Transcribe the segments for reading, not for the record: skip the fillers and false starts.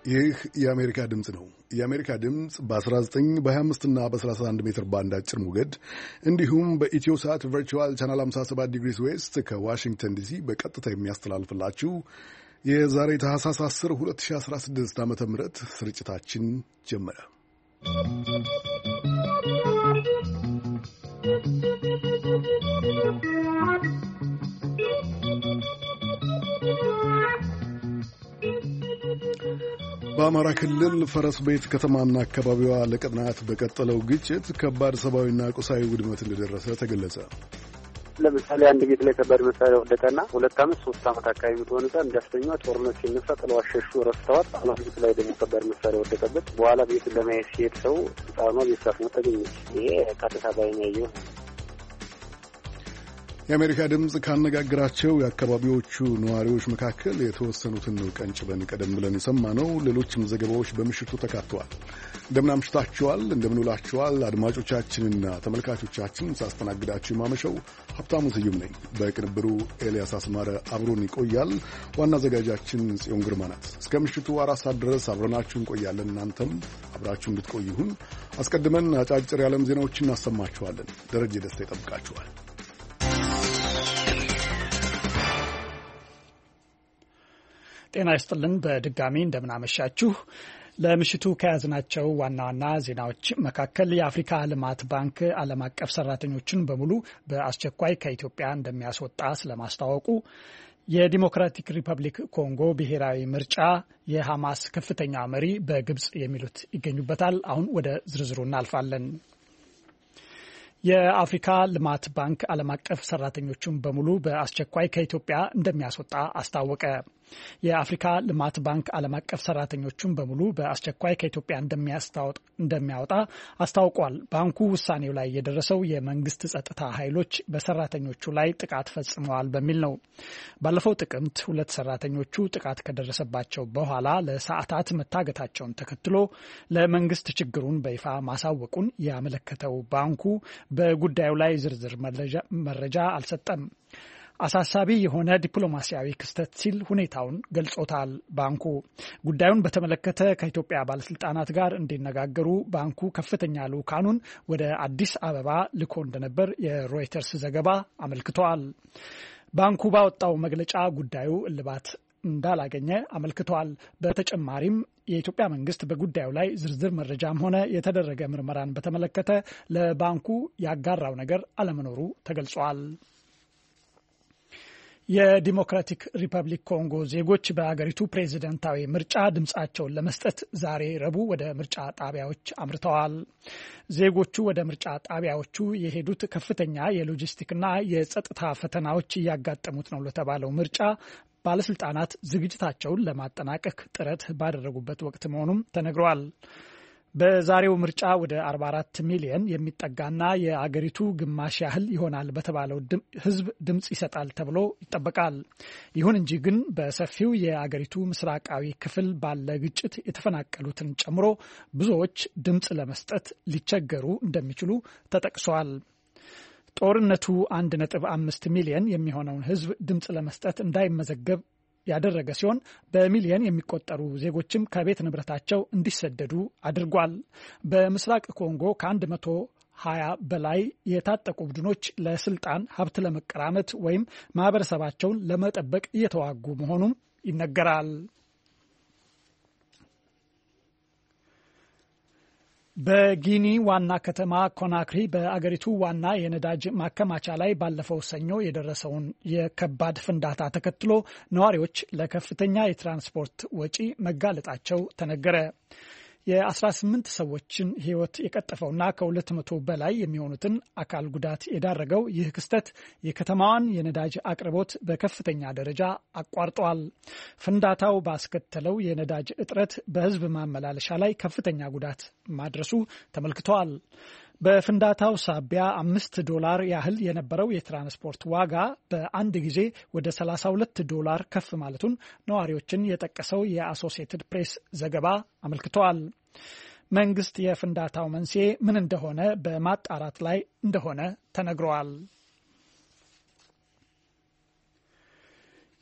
ይህ የአሜሪካ ድምፅ ነው። የአሜሪካ ድምፅ በ19 በ25 እና በ31 ሜትር ባንድ አጭር ሞገድ እንዲሁም በኢትዮ ሳት ቨርቹዋል ቻናል 57 ዲግሪስ ዌስት ከዋሽንግተን ዲሲ በቀጥታ የሚያስተላልፍላችሁ የዛሬ ታህሳስ 10 2016 ዓ.ም ስርጭታችን ጀመረ። በአማራ ክልል ፈረስ ቤት ከተማና አካባቢዋ ለቀናት በቀጠለው ግጭት ከባድ ሰብአዊና ቁሳዊ ውድመት እንደደረሰ ተገለጸ። ለምሳሌ አንድ ቤት ላይ ከባድ መሳሪያ ወደቀና 2 ዓመት 3 ዓመት አካባቢ የምትሆን ሕፃን እንዳስተኛ ጦርነት ሲነሳ ጥለው አሸሹ፣ ረስተዋት። አላፊት ላይ ደግሞ ከባድ መሳሪያ ወደቀበት። በኋላ ቤቱን ለማየት ሲሄድ ሰው ሕፃኗ ቤት ሳትሞት ተገኘች። ይሄ ቀጥታ ባይን ያየው። የአሜሪካ ድምፅ ካነጋገራቸው የአካባቢዎቹ ነዋሪዎች መካከል የተወሰኑትን ቀንጭበን ቀደም ብለን የሰማነው። ሌሎችም ዘገባዎች በምሽቱ ተካተዋል። እንደምናምሽታችኋል፣ እንደምንውላችኋል አድማጮቻችንና ተመልካቾቻችን። ሳስተናግዳችሁ የማመሸው ሀብታሙ ስዩም ነኝ። በቅንብሩ ኤልያስ አስማረ አብሮን ይቆያል። ዋና አዘጋጃችን ጽዮን ግርማ ናት። እስከ ምሽቱ 4 ሰዓት ድረስ አብረናችሁ እንቆያለን። እናንተም አብራችሁ እንድትቆዩ ይሁን። አስቀድመን አጫጭር የዓለም ዜናዎችን እናሰማችኋለን። ደረጀ ደስታ ይጠብቃችኋል። ጤና ይስጥልን። በድጋሚ እንደምናመሻችሁ። ለምሽቱ ከያዝናቸው ዋና ዋና ዜናዎች መካከል የአፍሪካ ልማት ባንክ ዓለም አቀፍ ሰራተኞችን በሙሉ በአስቸኳይ ከኢትዮጵያ እንደሚያስወጣ ስለማስታወቁ፣ የዲሞክራቲክ ሪፐብሊክ ኮንጎ ብሔራዊ ምርጫ፣ የሐማስ ከፍተኛ መሪ በግብጽ የሚሉት ይገኙበታል። አሁን ወደ ዝርዝሩ እናልፋለን። የአፍሪካ ልማት ባንክ ዓለም አቀፍ ሰራተኞቹን በሙሉ በአስቸኳይ ከኢትዮጵያ እንደሚያስወጣ አስታወቀ። የአፍሪካ ልማት ባንክ ዓለም አቀፍ ሰራተኞቹን በሙሉ በአስቸኳይ ከኢትዮጵያ እንደሚያወጣ አስታውቋል። ባንኩ ውሳኔው ላይ የደረሰው የመንግስት ጸጥታ ኃይሎች በሰራተኞቹ ላይ ጥቃት ፈጽመዋል በሚል ነው። ባለፈው ጥቅምት 2 ሰራተኞቹ ጥቃት ከደረሰባቸው በኋላ ለሰዓታት መታገታቸውን ተከትሎ ለመንግስት ችግሩን በይፋ ማሳወቁን ያመለከተው ባንኩ በጉዳዩ ላይ ዝርዝር መረጃ አልሰጠም። አሳሳቢ የሆነ ዲፕሎማሲያዊ ክስተት ሲል ሁኔታውን ገልጾታል። ባንኩ ጉዳዩን በተመለከተ ከኢትዮጵያ ባለስልጣናት ጋር እንዲነጋገሩ ባንኩ ከፍተኛ ልዑካኑን ወደ አዲስ አበባ ልኮ እንደነበር የሮይተርስ ዘገባ አመልክቷል። ባንኩ ባወጣው መግለጫ ጉዳዩ እልባት እንዳላገኘ አመልክቷል። በተጨማሪም የኢትዮጵያ መንግስት በጉዳዩ ላይ ዝርዝር መረጃም ሆነ የተደረገ ምርመራን በተመለከተ ለባንኩ ያጋራው ነገር አለመኖሩ ተገልጿል። የዲሞክራቲክ ሪፐብሊክ ኮንጎ ዜጎች በአገሪቱ ፕሬዝደንታዊ ምርጫ ድምጻቸውን ለመስጠት ዛሬ ረቡዕ ወደ ምርጫ ጣቢያዎች አምርተዋል። ዜጎቹ ወደ ምርጫ ጣቢያዎቹ የሄዱት ከፍተኛ የሎጂስቲክና የጸጥታ ፈተናዎች እያጋጠሙት ነው ለተባለው ምርጫ ባለስልጣናት ዝግጅታቸውን ለማጠናቀቅ ጥረት ባደረጉበት ወቅት መሆኑም ተነግሯል። በዛሬው ምርጫ ወደ 44 ሚሊዮን የሚጠጋና የአገሪቱ ግማሽ ያህል ይሆናል በተባለው ሕዝብ ድምጽ ይሰጣል ተብሎ ይጠበቃል። ይሁን እንጂ ግን በሰፊው የአገሪቱ ምስራቃዊ ክፍል ባለ ግጭት የተፈናቀሉትን ጨምሮ ብዙዎች ድምጽ ለመስጠት ሊቸገሩ እንደሚችሉ ተጠቅሷል። ጦርነቱ 1.5 ሚሊዮን የሚሆነውን ሕዝብ ድምጽ ለመስጠት እንዳይመዘገብ ያደረገ ሲሆን በሚሊዮን የሚቆጠሩ ዜጎችም ከቤት ንብረታቸው እንዲሰደዱ አድርጓል። በምስራቅ ኮንጎ ከ120 በላይ የታጠቁ ቡድኖች ለስልጣን ሀብት ለመቀራመት ወይም ማህበረሰባቸውን ለመጠበቅ እየተዋጉ መሆኑም ይነገራል። በጊኒ ዋና ከተማ ኮናክሪ በአገሪቱ ዋና የነዳጅ ማከማቻ ላይ ባለፈው ሰኞ የደረሰውን የከባድ ፍንዳታ ተከትሎ ነዋሪዎች ለከፍተኛ የትራንስፖርት ወጪ መጋለጣቸው ተነገረ። የ18 ሰዎችን ሕይወት የቀጠፈውና ከ200 በላይ የሚሆኑትን አካል ጉዳት የዳረገው ይህ ክስተት የከተማዋን የነዳጅ አቅርቦት በከፍተኛ ደረጃ አቋርጧል። ፍንዳታው ባስከተለው የነዳጅ እጥረት በሕዝብ ማመላለሻ ላይ ከፍተኛ ጉዳት ማድረሱ ተመልክቷል። በፍንዳታው ሳቢያ $5 ያህል የነበረው የትራንስፖርት ዋጋ በአንድ ጊዜ ወደ $32 ከፍ ማለቱን ነዋሪዎችን የጠቀሰው የአሶሲየትድ ፕሬስ ዘገባ አመልክቷል። መንግስት የፍንዳታው መንስኤ ምን እንደሆነ በማጣራት ላይ እንደሆነ ተነግሯል።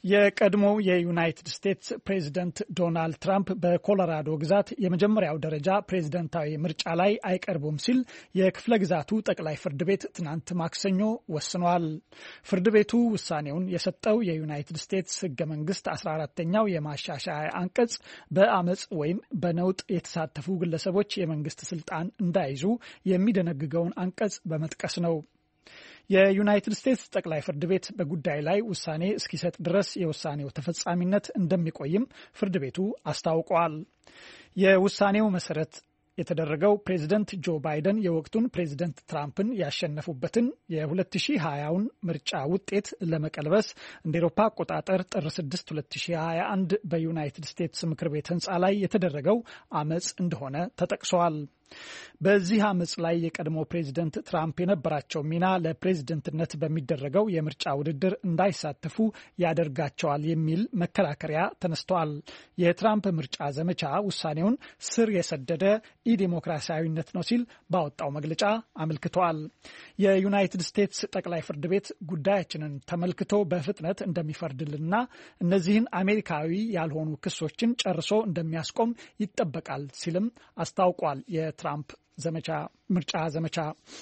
የቀድሞው የዩናይትድ ስቴትስ ፕሬዝደንት ዶናልድ ትራምፕ በኮሎራዶ ግዛት የመጀመሪያው ደረጃ ፕሬዝደንታዊ ምርጫ ላይ አይቀርቡም ሲል የክፍለ ግዛቱ ጠቅላይ ፍርድ ቤት ትናንት ማክሰኞ ወስኗል። ፍርድ ቤቱ ውሳኔውን የሰጠው የዩናይትድ ስቴትስ ሕገ መንግስት 14ኛው የማሻሻያ አንቀጽ በአመጽ ወይም በነውጥ የተሳተፉ ግለሰቦች የመንግስት ስልጣን እንዳይዙ የሚደነግገውን አንቀጽ በመጥቀስ ነው። የዩናይትድ ስቴትስ ጠቅላይ ፍርድ ቤት በጉዳይ ላይ ውሳኔ እስኪሰጥ ድረስ የውሳኔው ተፈጻሚነት እንደሚቆይም ፍርድ ቤቱ አስታውቋል። የውሳኔው መሰረት የተደረገው ፕሬዝደንት ጆ ባይደን የወቅቱን ፕሬዝደንት ትራምፕን ያሸነፉበትን የ2020ውን ምርጫ ውጤት ለመቀልበስ እንደ ኤሮፓ አቆጣጠር ጥር 6 2021 በዩናይትድ ስቴትስ ምክር ቤት ህንፃ ላይ የተደረገው አመጽ እንደሆነ ተጠቅሷል። በዚህ አመጽ ላይ የቀድሞ ፕሬዝደንት ትራምፕ የነበራቸው ሚና ለፕሬዝደንትነት በሚደረገው የምርጫ ውድድር እንዳይሳተፉ ያደርጋቸዋል የሚል መከራከሪያ ተነስተዋል። የትራምፕ ምርጫ ዘመቻ ውሳኔውን ስር የሰደደ ኢዲሞክራሲያዊነት ነው ሲል ባወጣው መግለጫ አመልክቷል። የዩናይትድ ስቴትስ ጠቅላይ ፍርድ ቤት ጉዳያችንን ተመልክቶ በፍጥነት እንደሚፈርድልና እነዚህን አሜሪካዊ ያልሆኑ ክሶችን ጨርሶ እንደሚያስቆም ይጠበቃል ሲልም አስታውቋል። የትራምፕ ምርጫ ዘመቻ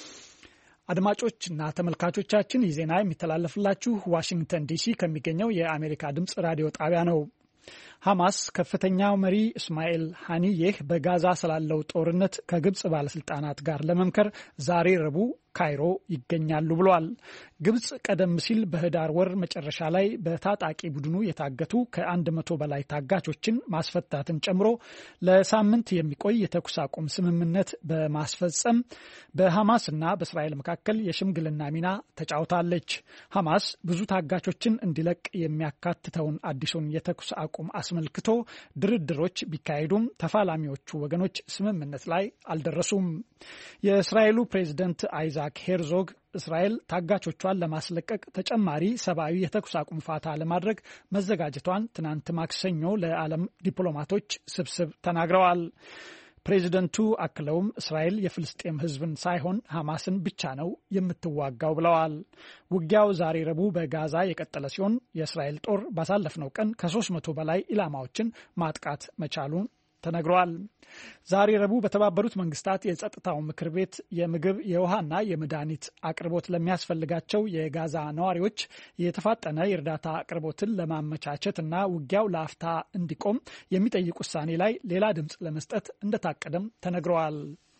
አድማጮችና ተመልካቾቻችን ይህ ዜና የሚተላለፍላችሁ ዋሽንግተን ዲሲ ከሚገኘው የአሜሪካ ድምጽ ራዲዮ ጣቢያ ነው። ሐማስ ከፍተኛው መሪ እስማኤል ሐኒዬህ በጋዛ ስላለው ጦርነት ከግብጽ ባለስልጣናት ጋር ለመምከር ዛሬ ረቡዕ ካይሮ ይገኛሉ ብሏል። ግብጽ ቀደም ሲል በህዳር ወር መጨረሻ ላይ በታጣቂ ቡድኑ የታገቱ ከ100 በላይ ታጋቾችን ማስፈታትን ጨምሮ ለሳምንት የሚቆይ የተኩስ አቁም ስምምነት በማስፈጸም በሐማስና በእስራኤል መካከል የሽምግልና ሚና ተጫውታለች። ሐማስ ብዙ ታጋቾችን እንዲለቅ የሚያካትተውን አዲሱን የተኩስ አቁም አስመልክቶ ድርድሮች ቢካሄዱም ተፋላሚዎቹ ወገኖች ስምምነት ላይ አልደረሱም። የእስራኤሉ ፕሬዝደንት አይዛክ ሄርዞግ እስራኤል ታጋቾቿን ለማስለቀቅ ተጨማሪ ሰብአዊ የተኩስ አቁም ፋታ ለማድረግ መዘጋጀቷን ትናንት ማክሰኞ ለዓለም ዲፕሎማቶች ስብስብ ተናግረዋል። ፕሬዝደንቱ አክለውም እስራኤል የፍልስጤም ሕዝብን ሳይሆን ሐማስን ብቻ ነው የምትዋጋው ብለዋል። ውጊያው ዛሬ ረቡዕ በጋዛ የቀጠለ ሲሆን የእስራኤል ጦር ባሳለፍነው ቀን ከ300 በላይ ኢላማዎችን ማጥቃት መቻሉን ተነግሯል። ዛሬ ረቡዕ በተባበሩት መንግስታት የጸጥታው ምክር ቤት የምግብ የውሃና የመድኃኒት አቅርቦት ለሚያስፈልጋቸው የጋዛ ነዋሪዎች የተፋጠነ የእርዳታ አቅርቦትን ለማመቻቸትና ውጊያው ለአፍታ እንዲቆም የሚጠይቅ ውሳኔ ላይ ሌላ ድምፅ ለመስጠት እንደታቀደም ተነግረዋል።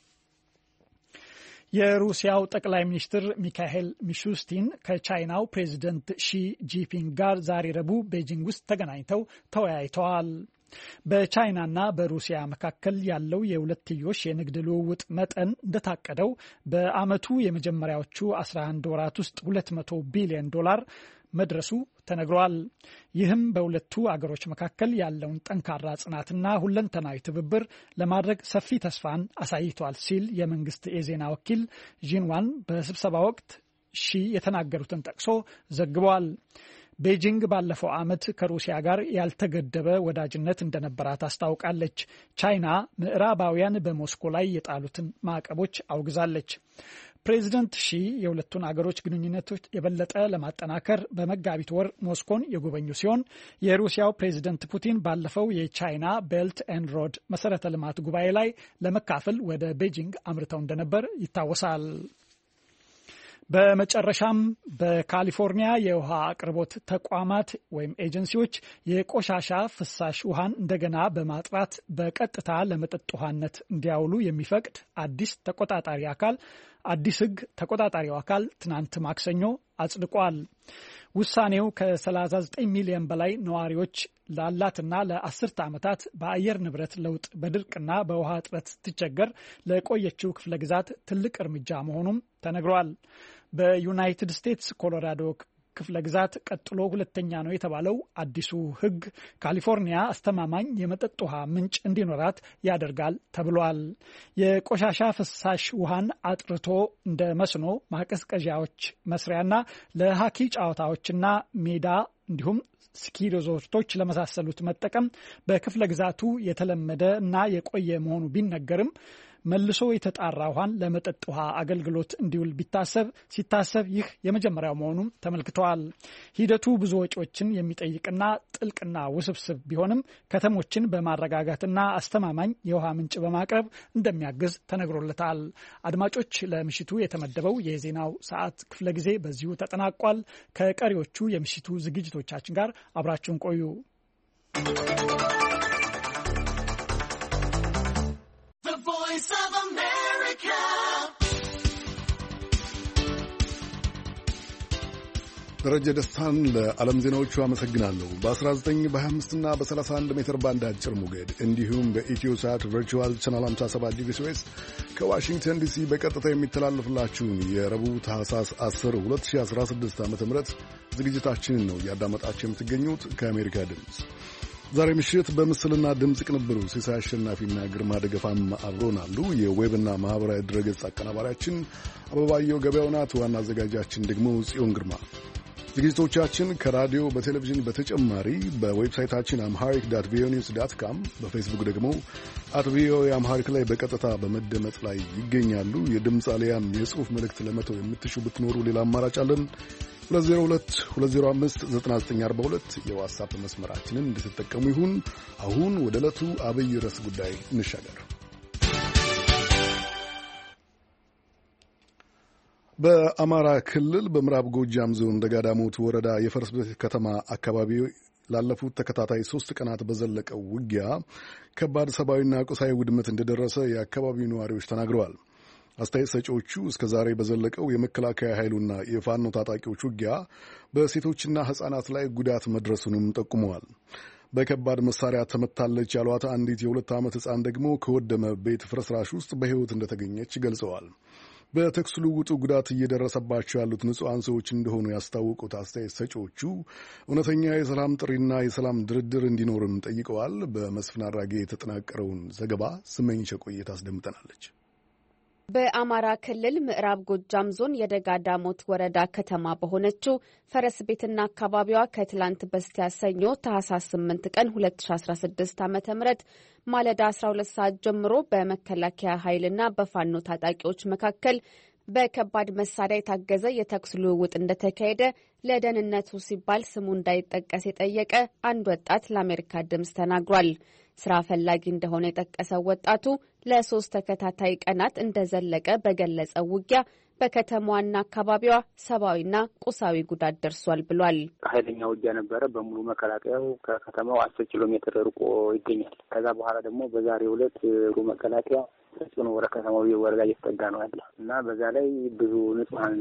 የሩሲያው ጠቅላይ ሚኒስትር ሚካኤል ሚሹስቲን ከቻይናው ፕሬዚደንት ሺ ጂንፒንግ ጋር ዛሬ ረቡዕ ቤጂንግ ውስጥ ተገናኝተው ተወያይተዋል። በቻይናና በሩሲያ መካከል ያለው የሁለትዮሽ የንግድ ልውውጥ መጠን እንደታቀደው በዓመቱ የመጀመሪያዎቹ 11 ወራት ውስጥ $200 ቢሊዮን መድረሱ ተነግሯል። ይህም በሁለቱ አገሮች መካከል ያለውን ጠንካራ ጽናትና ሁለንተናዊ ትብብር ለማድረግ ሰፊ ተስፋን አሳይቷል ሲል የመንግስት የዜና ወኪል ዢንዋን በስብሰባ ወቅት ሺ የተናገሩትን ጠቅሶ ዘግቧል። ቤጂንግ ባለፈው ዓመት ከሩሲያ ጋር ያልተገደበ ወዳጅነት እንደነበራት አስታውቃለች። ቻይና ምዕራባውያን በሞስኮ ላይ የጣሉትን ማዕቀቦች አውግዛለች። ፕሬዚደንት ሺ የሁለቱን አገሮች ግንኙነቶች የበለጠ ለማጠናከር በመጋቢት ወር ሞስኮን የጎበኙ ሲሆን የሩሲያው ፕሬዚደንት ፑቲን ባለፈው የቻይና ቤልት ኤንድ ሮድ መሰረተ ልማት ጉባኤ ላይ ለመካፈል ወደ ቤጂንግ አምርተው እንደነበር ይታወሳል። በመጨረሻም በካሊፎርኒያ የውሃ አቅርቦት ተቋማት ወይም ኤጀንሲዎች የቆሻሻ ፍሳሽ ውሃን እንደገና በማጥራት በቀጥታ ለመጠጥ ውሃነት እንዲያውሉ የሚፈቅድ አዲስ ሕግ ተቆጣጣሪው አካል ትናንት ማክሰኞ አጽድቋል። ውሳኔው ከ39 ሚሊዮን በላይ ነዋሪዎች ላላትና ለ10 ዓመታት በአየር ንብረት ለውጥ በድርቅና በውሃ እጥረት ስትቸገር ለቆየችው ክፍለ ግዛት ትልቅ እርምጃ መሆኑም ተነግሯል። በዩናይትድ ስቴትስ ኮሎራዶ ክፍለ ግዛት ቀጥሎ ሁለተኛ ነው የተባለው አዲሱ ሕግ ካሊፎርኒያ አስተማማኝ የመጠጥ ውሃ ምንጭ እንዲኖራት ያደርጋል ተብሏል። የቆሻሻ ፍሳሽ ውሃን አጥርቶ እንደ መስኖ ማቀዝቀዣዎች መስሪያና ለሃኪ ጨዋታዎችና ሜዳ እንዲሁም ስኪ ሪዞርቶች ለመሳሰሉት መጠቀም በክፍለ ግዛቱ የተለመደ እና የቆየ መሆኑ ቢነገርም መልሶ የተጣራ ውሃን ለመጠጥ ውሃ አገልግሎት እንዲውል ሲታሰብ ይህ የመጀመሪያው መሆኑም ተመልክተዋል። ሂደቱ ብዙ ወጪዎችን የሚጠይቅና ጥልቅና ውስብስብ ቢሆንም ከተሞችን በማረጋጋትና አስተማማኝ የውሃ ምንጭ በማቅረብ እንደሚያግዝ ተነግሮለታል። አድማጮች፣ ለምሽቱ የተመደበው የዜናው ሰዓት ክፍለ ጊዜ በዚሁ ተጠናቋል። ከቀሪዎቹ የምሽቱ ዝግጅቶቻችን ጋር አብራችሁን ቆዩ። ደረጀ ደስታን ለዓለም ዜናዎቹ አመሰግናለሁ። በ19 በ25 እና በ31 ሜትር ባንድ አጭር ሞገድ እንዲሁም በኢትዮ ሳት ቨርቹዋል ቻናል 57 ዲግሪ ዌስት ከዋሽንግተን ዲሲ በቀጥታ የሚተላለፍላችሁን የረቡዕ ታህሳስ 10 2016 ዓ.ም ዝግጅታችንን ነው እያዳመጣችሁ የምትገኙት ከአሜሪካ ድምፅ። ዛሬ ምሽት በምስልና ድምፅ ቅንብሩ ሲሳይ አሸናፊና ግርማ ደገፋም አብሮናሉ። የዌብና ማኅበራዊ ድረገጽ አቀናባሪያችን አበባየው ገበያው ናት። ዋና አዘጋጃችን ደግሞ ጽዮን ግርማ። ዝግጅቶቻችን ከራዲዮ በቴሌቪዥን በተጨማሪ በዌብሳይታችን amharic.voanews.com በፌስቡክ ደግሞ @voa amharic ላይ በቀጥታ በመደመጥ ላይ ይገኛሉ። የድምፅ አሊያም የጽሑፍ መልእክት ለመተው የምትሹ ብትኖሩ ሌላ አማራጭ አለን። 2022059942 የዋትስአፕ መስመራችንን እንድትጠቀሙ ይሁን። አሁን ወደ ዕለቱ አብይ ርዕስ ጉዳይ እንሻገር። በአማራ ክልል በምዕራብ ጎጃም ዞን ደጋዳሞት ወረዳ የፈረስ ቤት ከተማ አካባቢ ላለፉት ተከታታይ 3 ቀናት በዘለቀው ውጊያ ከባድ ሰብአዊና ቁሳዊ ውድመት እንደደረሰ የአካባቢው ነዋሪዎች ተናግረዋል። አስተያየት ሰጪዎቹ እስከ ዛሬ በዘለቀው የመከላከያ ኃይሉና የፋኖ ታጣቂዎች ውጊያ በሴቶችና ሕፃናት ላይ ጉዳት መድረሱንም ጠቁመዋል። በከባድ መሳሪያ ተመታለች ያሏት አንዲት የ2 ዓመት ሕፃን ደግሞ ከወደመ ቤት ፍርስራሽ ውስጥ በሕይወት እንደተገኘች ገልጸዋል። በተኩስ ልውውጡ ጉዳት እየደረሰባቸው ያሉት ንጹሐን ሰዎች እንደሆኑ ያስታወቁት አስተያየት ሰጪዎቹ እውነተኛ የሰላም ጥሪና የሰላም ድርድር እንዲኖርም ጠይቀዋል። በመስፍን አራጌ የተጠናቀረውን ዘገባ ስመኝሸ ቆይታ አስደምጠናለች። በአማራ ክልል ምዕራብ ጎጃም ዞን የደጋ ዳሞት ወረዳ ከተማ በሆነችው ፈረስ ቤትና አካባቢዋ ከትላንት በስቲያ ሰኞ ታህሳስ 8 ቀን 2016 ዓ.ም ማለዳ 12 ሰዓት ጀምሮ በመከላከያ ኃይልና በፋኖ ታጣቂዎች መካከል በከባድ መሳሪያ የታገዘ የተኩስ ልውውጥ እንደተካሄደ ለደህንነቱ ሲባል ስሙ እንዳይጠቀስ የጠየቀ አንድ ወጣት ለአሜሪካ ድምፅ ተናግሯል። ስራ ፈላጊ እንደሆነ የጠቀሰው ወጣቱ ለ3 ተከታታይ ቀናት እንደዘለቀ በገለጸው ውጊያ በከተማዋና አካባቢዋ ሰብአዊና ቁሳዊ ጉዳት ደርሷል ብሏል። ኃይለኛ ውጊያ ነበረ። በሙሉ መከላከያው ከከተማው 10 ኪሎ ሜትር ርቆ ይገኛል። ከዛ በኋላ ደግሞ በዛሬው ዕለት መከላከያ ተጽዕኖ ወደ ከተማው ወረዳ እየተጠጋ ነው ያለ እና በዛ ላይ ብዙ ንጹሐን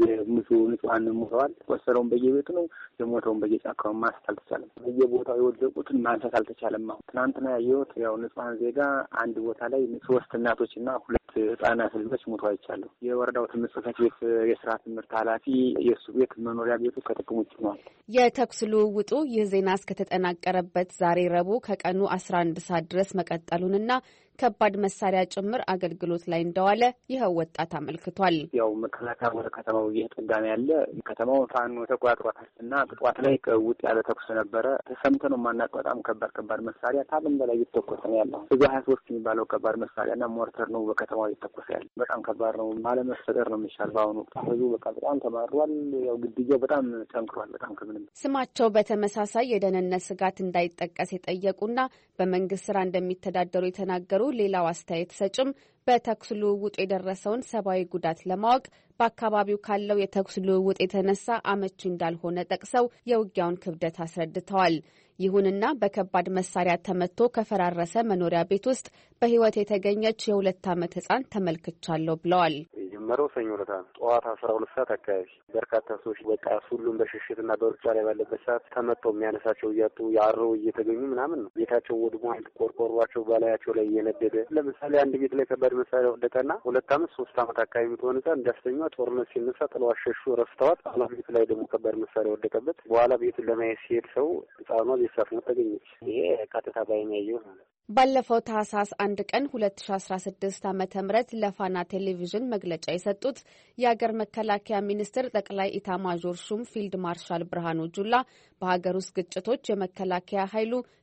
ሞተዋል። ቆሰለውን በየቤቱ ነው፣ የሞተውን በየጫካው ማንሳት አልተቻለም። በየቦታው የወደቁትን ማንሳት አልተቻለም። አሁን ትናንትና ያየሁት ያው ንጹሐን ዜጋ አንድ ቦታ ላይ 3 እናቶችና 2 ህጻናት ልጆች ሞተው አይቻለሁ። የወረዳው ትምህርት ጽሕፈት ቤት የስራ ትምህርት ኃላፊ የእሱ ቤት መኖሪያ ቤቱ ከጥቅም ውጭ ሆኗል። የተኩስ ልውውጡ ይህ ዜና እስከተጠናቀረበት ዛሬ ረቡዕ ከቀኑ 11 ሰዓት ድረስ መቀጠሉንና ከባድ መሳሪያ ጭምር አገልግሎት ላይ እንደዋለ ይኸው ወጣት አመልክቷል። ያው መከላከያ ወደ ከተማው እየተጠጋ ነው ያለ። ከተማው ፋኖ ተቆጣጥሯታል እና ጥዋት ላይ ውጥ ያለ ተኩስ ነበረ። ተሰምተን ነው የማናውቅ በጣም ከባድ መሳሪያ ታለም በላይ እየተተኮሰ ነው ያለው። እዛ 23 የሚባለው ከባድ መሳሪያና ሞርተር ነው በከተማው እየተተኮሰ ያለ። በጣም ከባድ ነው። ማለመፈጠር ነው የሚሻል። በአሁኑ ህዝቡ በቃ በጣም ተማሯል። ያው ግድያው በጣም ጠንክሯል። በጣም ከምንም ስማቸው በተመሳሳይ የደህንነት ስጋት እንዳይጠቀስ የጠየቁና በመንግስት ስራ እንደሚተዳደሩ የተናገሩ ሌላው አስተያየት ሰጭም በተኩስ ልውውጡ የደረሰውን ሰብአዊ ጉዳት ለማወቅ በአካባቢው ካለው የተኩስ ልውውጥ የተነሳ አመቺ እንዳልሆነ ጠቅሰው የውጊያውን ክብደት አስረድተዋል። ይሁንና በከባድ መሳሪያ ተመቶ ከፈራረሰ መኖሪያ ቤት ውስጥ በህይወት የተገኘች የ2 ዓመት ሕፃን ተመልክቻለሁ ብለዋል። የጀመረው ሰኞ ዕለት ጠዋት 12 ሰዓት አካባቢ በርካታ ሰዎች በቃ ሁሉም በሽሽትና በሩጫ ላይ ባለበት ሰዓት ተመተው የሚያነሳቸው እያጡ ያረው እየተገኙ ምናምን ነው። ቤታቸው ወድሟል። ቆርቆሯቸው በላያቸው ላይ እየነደደ ለምሳሌ አንድ ቤት ላይ ከባድ መሳሪያ ወደቀና 2 ዓመት 3 ዓመት አካባቢ የምትሆን ሕፃን እንዳስተኛ ጦርነት ሲነሳ ጥለው አሸሹ ረስተዋት። አሁን ቤት ላይ ደግሞ ከባድ መሳሪያ ወደቀበት። በኋላ ቤቱን ለማየት ሲሄድ ሰው ሕፃኗ ቤተሰብ ተገኘች። ይሄ ቀጥታ ባይን ያየው ነው። ባለፈው ታህሳስ 1 ቀን 2016 ዓ.ም ለፋና ቴሌቪዥን መግለጫ የሰጡት የሀገር መከላከያ ሚኒስትር ጠቅላይ ኢታማዦር ሹም ፊልድ ማርሻል ብርሃኑ ጁላ በሀገር ውስጥ ግጭቶች የመከላከያ ኃይሉ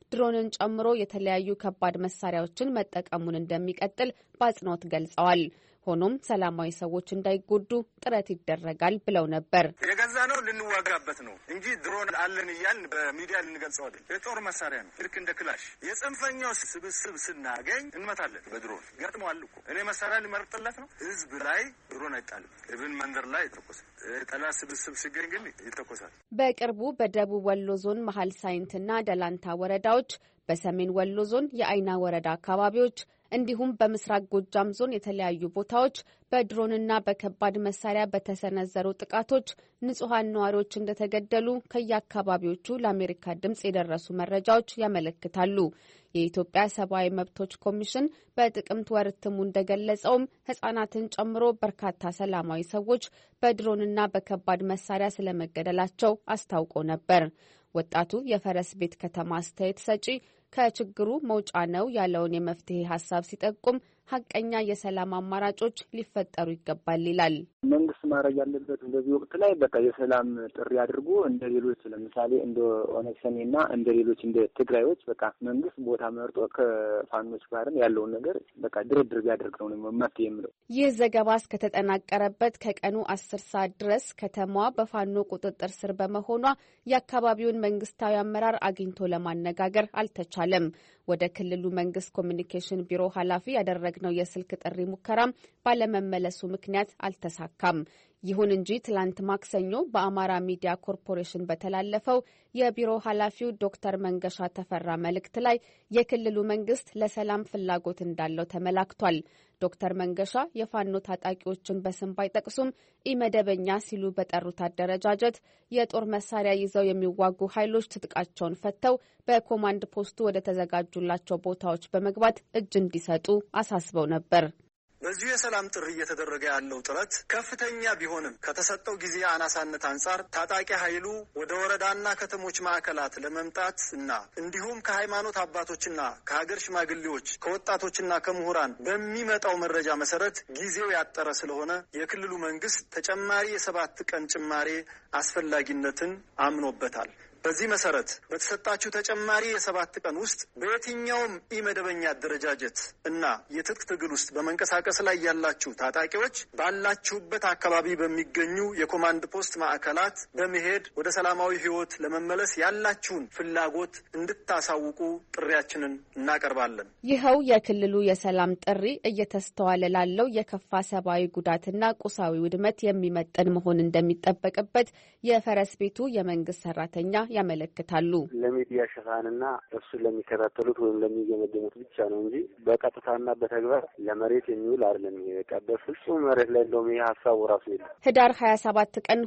ድሮንን ጨምሮ የተለያዩ ከባድ መሳሪያዎችን መጠቀሙን እንደሚቀጥል በአጽንኦት ገልጸዋል። ሆኖም ሰላማዊ ሰዎች እንዳይጎዱ ጥረት ይደረጋል ብለው ነበር። የገዛ ነው ልንዋጋበት ነው እንጂ ድሮን አለን እያልን በሚዲያ ልንገልጸው አይደል። የጦር መሳሪያ ነው። ልክ እንደ ክላሽ የጽንፈኛው ስብስብ ስናገኝ እንመታለን። በድሮን ገጥመዋል እኮ እኔ መሳሪያ ሊመርጥለት ነው። ህዝብ ላይ ድሮን አይጣልም። ኢቭን መንደር ላይ ይተኮሳል። ጠላት ስብስብ ሲገኝ ግን ይተኮሳል። በቅርቡ በደቡብ ወሎ ዞን መሀል ሳይንትና ደላንታ ወረዳዎች፣ በሰሜን ወሎ ዞን የአይና ወረዳ አካባቢዎች እንዲሁም በምስራቅ ጎጃም ዞን የተለያዩ ቦታዎች በድሮንና በከባድ መሳሪያ በተሰነዘሩ ጥቃቶች ንጹሐን ነዋሪዎች እንደተገደሉ ከየአካባቢዎቹ ለአሜሪካ ድምጽ የደረሱ መረጃዎች ያመለክታሉ። የኢትዮጵያ ሰብአዊ መብቶች ኮሚሽን በጥቅምት ወር እትሙ እንደገለጸውም ሕጻናትን ጨምሮ በርካታ ሰላማዊ ሰዎች በድሮንና በከባድ መሳሪያ ስለመገደላቸው አስታውቆ ነበር። ወጣቱ የፈረስ ቤት ከተማ አስተያየት ሰጪ ከችግሩ መውጫ ነው ያለውን የመፍትሄ ሀሳብ ሲጠቁም ሀቀኛ የሰላም አማራጮች ሊፈጠሩ ይገባል ይላል። መንግስት ማድረግ ያለበት በዚህ ወቅት ላይ በቃ የሰላም ጥሪ አድርጎ እንደ ሌሎች ለምሳሌ እንደ ኦነግ ሸኔና እንደ ሌሎች እንደ ትግራዮች በቃ መንግስት ቦታ መርጦ ከፋኖች ጋር ያለውን ነገር በቃ ድርድር ቢያደርግ ነው መፍትሄ የምለው። ይህ ዘገባ እስከተጠናቀረበት ከቀኑ 10 ሰዓት ድረስ ከተማዋ በፋኖ ቁጥጥር ስር በመሆኗ የአካባቢውን መንግስታዊ አመራር አግኝቶ ለማነጋገር አልተቻለም። ወደ ክልሉ መንግስት ኮሚኒኬሽን ቢሮ ኃላፊ ያደረግነው የስልክ ጥሪ ሙከራም ባለመመለሱ ምክንያት አልተሳካም። ይሁን እንጂ ትላንት ማክሰኞ በአማራ ሚዲያ ኮርፖሬሽን በተላለፈው የቢሮ ኃላፊው ዶክተር መንገሻ ተፈራ መልእክት ላይ የክልሉ መንግስት ለሰላም ፍላጎት እንዳለው ተመላክቷል። ዶክተር መንገሻ የፋኖ ታጣቂዎችን በስም ባይጠቅሱም ኢመደበኛ ሲሉ በጠሩት አደረጃጀት የጦር መሳሪያ ይዘው የሚዋጉ ኃይሎች ትጥቃቸውን ፈተው በኮማንድ ፖስቱ ወደ ተዘጋጁላቸው ቦታዎች በመግባት እጅ እንዲሰጡ አሳስበው ነበር። በዚሁ የሰላም ጥሪ እየተደረገ ያለው ጥረት ከፍተኛ ቢሆንም ከተሰጠው ጊዜ አናሳነት አንጻር ታጣቂ ኃይሉ ወደ ወረዳና ከተሞች ማዕከላት ለመምጣት እና እንዲሁም ከሃይማኖት አባቶችና ከሀገር ሽማግሌዎች ከወጣቶችና ከምሁራን በሚመጣው መረጃ መሰረት ጊዜው ያጠረ ስለሆነ የክልሉ መንግስት ተጨማሪ የ7 ቀን ጭማሬ አስፈላጊነትን አምኖበታል። በዚህ መሰረት በተሰጣችሁ ተጨማሪ የ7 ቀን ውስጥ በየትኛውም ኢመደበኛ አደረጃጀት እና የትጥቅ ትግል ውስጥ በመንቀሳቀስ ላይ ያላችሁ ታጣቂዎች ባላችሁበት አካባቢ በሚገኙ የኮማንድ ፖስት ማዕከላት በመሄድ ወደ ሰላማዊ ሕይወት ለመመለስ ያላችሁን ፍላጎት እንድታሳውቁ ጥሪያችንን እናቀርባለን። ይኸው የክልሉ የሰላም ጥሪ እየተስተዋለ ላለው የከፋ ሰብአዊ ጉዳትና ቁሳዊ ውድመት የሚመጠን መሆን እንደሚጠበቅበት የፈረስ ቤቱ የመንግስት ሰራተኛ ያመለክታሉ። ለሚዲያ ሽፋንና እሱን ለሚከታተሉት ወይም ለሚገመገሙት ብቻ ነው እንጂ በቀጥታና በተግባር ለመሬት የሚውል አይደለም። በፍጹም መሬት ላይ እንደውም ይህ ሀሳቡ ራሱ የለም። ህዳር 27 ቀን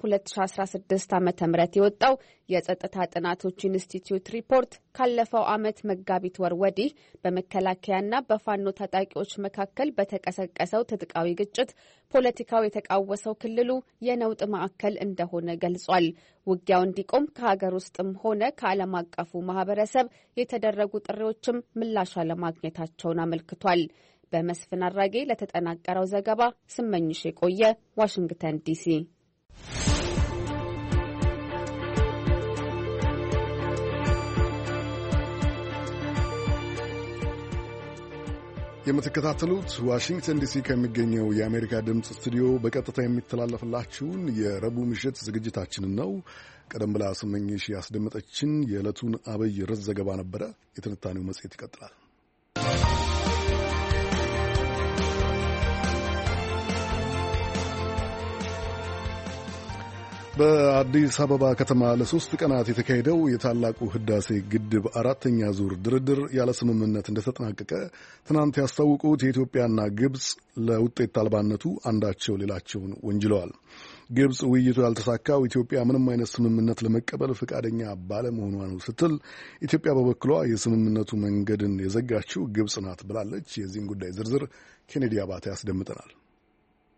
2016 ዓ.ም የወጣው የጸጥታ ጥናቶች ኢንስቲትዩት ሪፖርት ካለፈው ዓመት መጋቢት ወር ወዲህ በመከላከያና በፋኖ ታጣቂዎች መካከል በተቀሰቀሰው ትጥቃዊ ግጭት ፖለቲካው የተቃወሰው ክልሉ የነውጥ ማዕከል እንደሆነ ገልጿል። ውጊያው እንዲቆም ከሀገር ውስጥም ሆነ ከዓለም አቀፉ ማህበረሰብ የተደረጉ ጥሪዎችም ምላሽ አለማግኘታቸውን አመልክቷል። በመስፍን አራጌ ለተጠናቀረው ዘገባ ስመኝሽ የቆየ ዋሽንግተን ዲሲ። የምትከታተሉት ዋሽንግተን ዲሲ ከሚገኘው የአሜሪካ ድምፅ ስቱዲዮ በቀጥታ የሚተላለፍላችሁን የረቡዕ ምሽት ዝግጅታችንን ነው። ቀደም ብላ ስመኝሽ ያስደመጠችን የዕለቱን አብይ ርዕስ ዘገባ ነበረ። የትንታኔው መጽሔት ይቀጥላል። በአዲስ አበባ ከተማ ለ3 ቀናት የተካሄደው የታላቁ ህዳሴ ግድብ 4ኛ ዙር ድርድር ያለ ስምምነት እንደተጠናቀቀ ትናንት ያስታወቁት የኢትዮጵያና ግብጽ ለውጤት አልባነቱ አንዳቸው ሌላቸውን ወንጅለዋል። ግብጽ ውይይቱ ያልተሳካው ኢትዮጵያ ምንም አይነት ስምምነት ለመቀበል ፈቃደኛ ባለመሆኗ ነው ስትል፣ ኢትዮጵያ በበኩሏ የስምምነቱ መንገድን የዘጋችው ግብጽ ናት ብላለች። የዚህን ጉዳይ ዝርዝር ኬኔዲ አባተ ያስደምጠናል።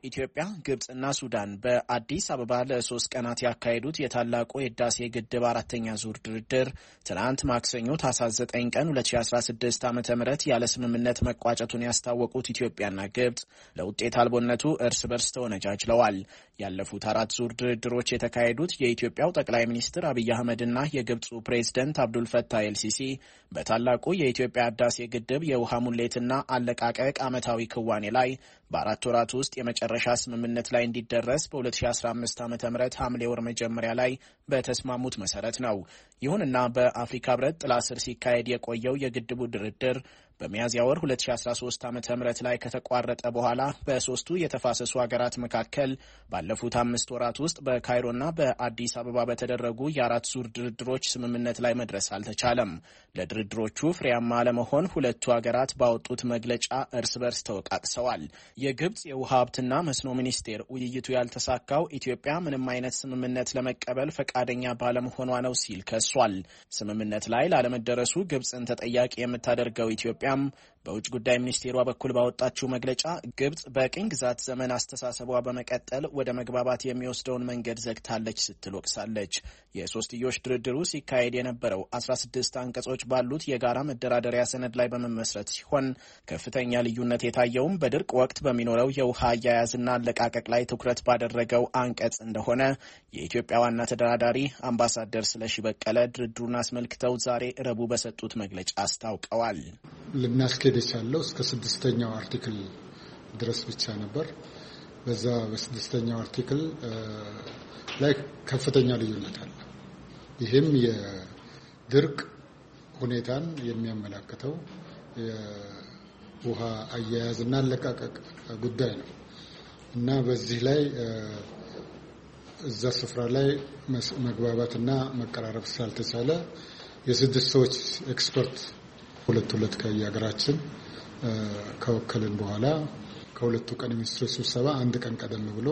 ኢትዮጵያ፣ ግብጽና ሱዳን በአዲስ አበባ ለ3 ቀናት ያካሄዱት የታላቁ የህዳሴ ግድብ 4ኛ ዙር ድርድር ትናንት ማክሰኞ ታህሳስ 9 ቀን 2016 ዓ.ም ያለ ስምምነት መቋጨቱን ያስታወቁት ኢትዮጵያና ግብጽ ለውጤት አልቦነቱ እርስ በርስ ተወነጃጅለዋል። ያለፉት 4 ዙር ድርድሮች የተካሄዱት የኢትዮጵያው ጠቅላይ ሚኒስትር አብይ አህመድና የግብጹ ፕሬዝደንት አብዱል ፈታህ ኤልሲሲ በታላቁ የኢትዮጵያ ህዳሴ ግድብ የውሃ ሙሌትና አለቃቀቅ ዓመታዊ ክዋኔ ላይ በ4 ወራት ውስጥ የመጨረሻ ስምምነት ላይ እንዲደረስ በ2015 ዓ.ም ሐምሌ ወር መጀመሪያ ላይ በተስማሙት መሰረት ነው። ይሁንና በአፍሪካ ህብረት ጥላ ስር ሲካሄድ የቆየው የግድቡ ድርድር በሚያዝያ ወር 2013 ዓ.ም ላይ ከተቋረጠ በኋላ በሶስቱ የተፋሰሱ ሀገራት መካከል ባለፉት 5 ወራት ውስጥ በካይሮና በአዲስ አበባ በተደረጉ የ4 ዙር ድርድሮች ስምምነት ላይ መድረስ አልተቻለም። ለድርድሮቹ ፍሬያማ ለመሆን ሁለቱ ሀገራት ባወጡት መግለጫ እርስ በርስ ተወቃቅሰዋል። የግብጽ የውሃ ሀብትና መስኖ ሚኒስቴር ውይይቱ ያልተሳካው ኢትዮጵያ ምንም አይነት ስምምነት ለመቀበል ፈቃደኛ ባለመሆኗ ነው ሲል ከሷል። ስምምነት ላይ ላለመደረሱ ግብጽን ተጠያቂ የምታደርገው ኢትዮጵያ በውጭ ጉዳይ ሚኒስቴሯ በኩል ባወጣችው መግለጫ ግብጽ በቅኝ ግዛት ዘመን አስተሳሰቧ በመቀጠል ወደ መግባባት የሚወስደውን መንገድ ዘግታለች ስትል ወቅሳለች። የሶስትዮሽ ድርድሩ ሲካሄድ የነበረው 16 አንቀጾች ባሉት የጋራ መደራደሪያ ሰነድ ላይ በመመስረት ሲሆን ከፍተኛ ልዩነት የታየውም በድርቅ ወቅት በሚኖረው የውሃ አያያዝና አለቃቀቅ ላይ ትኩረት ባደረገው አንቀጽ እንደሆነ የኢትዮጵያ ዋና ተደራዳሪ አምባሳደር ስለሺ በቀለ ድርድሩን አስመልክተው ዛሬ ረቡዕ በሰጡት መግለጫ አስታውቀዋል። ልናስኬድ የቻለው እስከ 6ኛው አርቲክል ድረስ ብቻ ነበር። በዛ በ6ኛው አርቲክል ላይ ከፍተኛ ልዩነት አለ። ይህም የድርቅ ሁኔታን የሚያመላክተው የውሃ አያያዝና አለቃቀቅ ጉዳይ ነው እና በዚህ ላይ እዛ ስፍራ ላይ መግባባትና መቀራረብ ስላልተቻለ የ6 ሰዎች ኤክስፐርት ሁለት ከየሀገራችን ከወከልን በኋላ ከሁለቱ ቀን ሚኒስትሮች ስብሰባ አንድ ቀን ቀደም ብሎ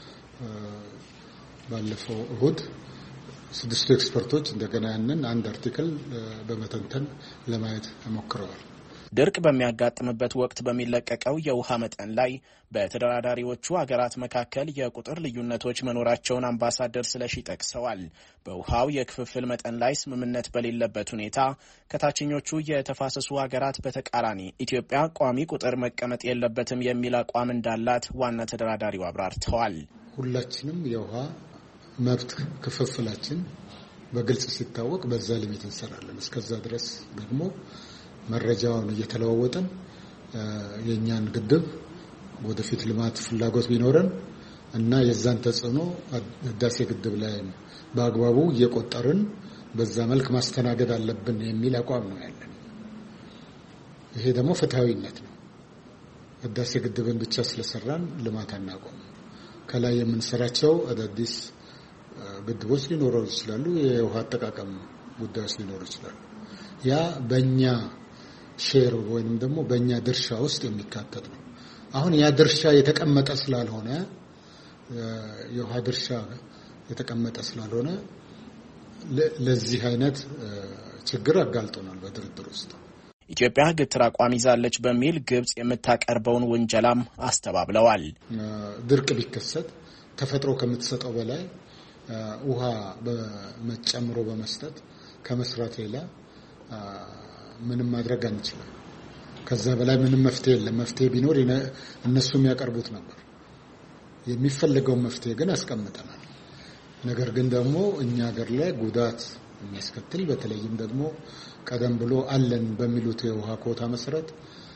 ባለፈው እሁድ 6 ኤክስፐርቶች እንደገና ያንን አንድ አርቲክል በመተንተን ለማየት ሞክረዋል። ድርቅ በሚያጋጥምበት ወቅት በሚለቀቀው የውሃ መጠን ላይ በተደራዳሪዎቹ ሀገራት መካከል የቁጥር ልዩነቶች መኖራቸውን አምባሳደር ስለሺ ጠቅሰዋል። በውሃው የክፍፍል መጠን ላይ ስምምነት በሌለበት ሁኔታ ከታችኞቹ የተፋሰሱ ሀገራት በተቃራኒ ኢትዮጵያ ቋሚ ቁጥር መቀመጥ የለበትም የሚል አቋም እንዳላት ዋና ተደራዳሪው አብራርተዋል። ሁላችንም የውሃ መብት ክፍፍላችን በግልጽ ሲታወቅ በዛ ሊሚት እንሰራለን። እስከዛ ድረስ ደግሞ መረጃውን እየተለዋወጠን የኛን ግድብ ወደፊት ልማት ፍላጎት ቢኖረን እና የዛን ተጽዕኖ ህዳሴ ግድብ ላይ በአግባቡ እየቆጠርን በዛ መልክ ማስተናገድ አለብን የሚል አቋም ነው ያለን። ይሄ ደግሞ ፍትሃዊነት ነው። ህዳሴ ግድብን ብቻ ስለሰራን ልማት አናቆም። ከላይ የምንሰራቸው አዳዲስ ግድቦች ሊኖሩ ይችላሉ። የውሃ አጠቃቀም ጉዳዮች ሊኖሩ ይችላሉ። ያ በእኛ ሼር ወይንም ደግሞ በእኛ ድርሻ ውስጥ የሚካተት ነው። አሁን ያ ድርሻ የተቀመጠ ስላልሆነ የውሃ ድርሻ የተቀመጠ ስላልሆነ ለዚህ አይነት ችግር አጋልጦናል በድርድር ውስጥ። ኢትዮጵያ ግትር አቋም ይዛለች በሚል ግብጽ የምታቀርበውን ውንጀላም አስተባብለዋል። ድርቅ ቢከሰት ተፈጥሮ ከምትሰጠው በላይ ውሃ በመጨምሮ በመስጠት ከመስራት ሌላ ምንም ማድረግ አንችልም። ከዛ በላይ ምንም መፍትሄ የለም። መፍትሄ ቢኖር እነሱ የሚያቀርቡት ነበር። የሚፈልገው መፍትሄ ግን አስቀምጠናል። ነገር ግን ደግሞ እኛ ሀገር ላይ ጉዳት የሚያስከትል በተለይም ደግሞ ቀደም ብሎ አለን በሚሉት የውሃ ኮታ መሰረት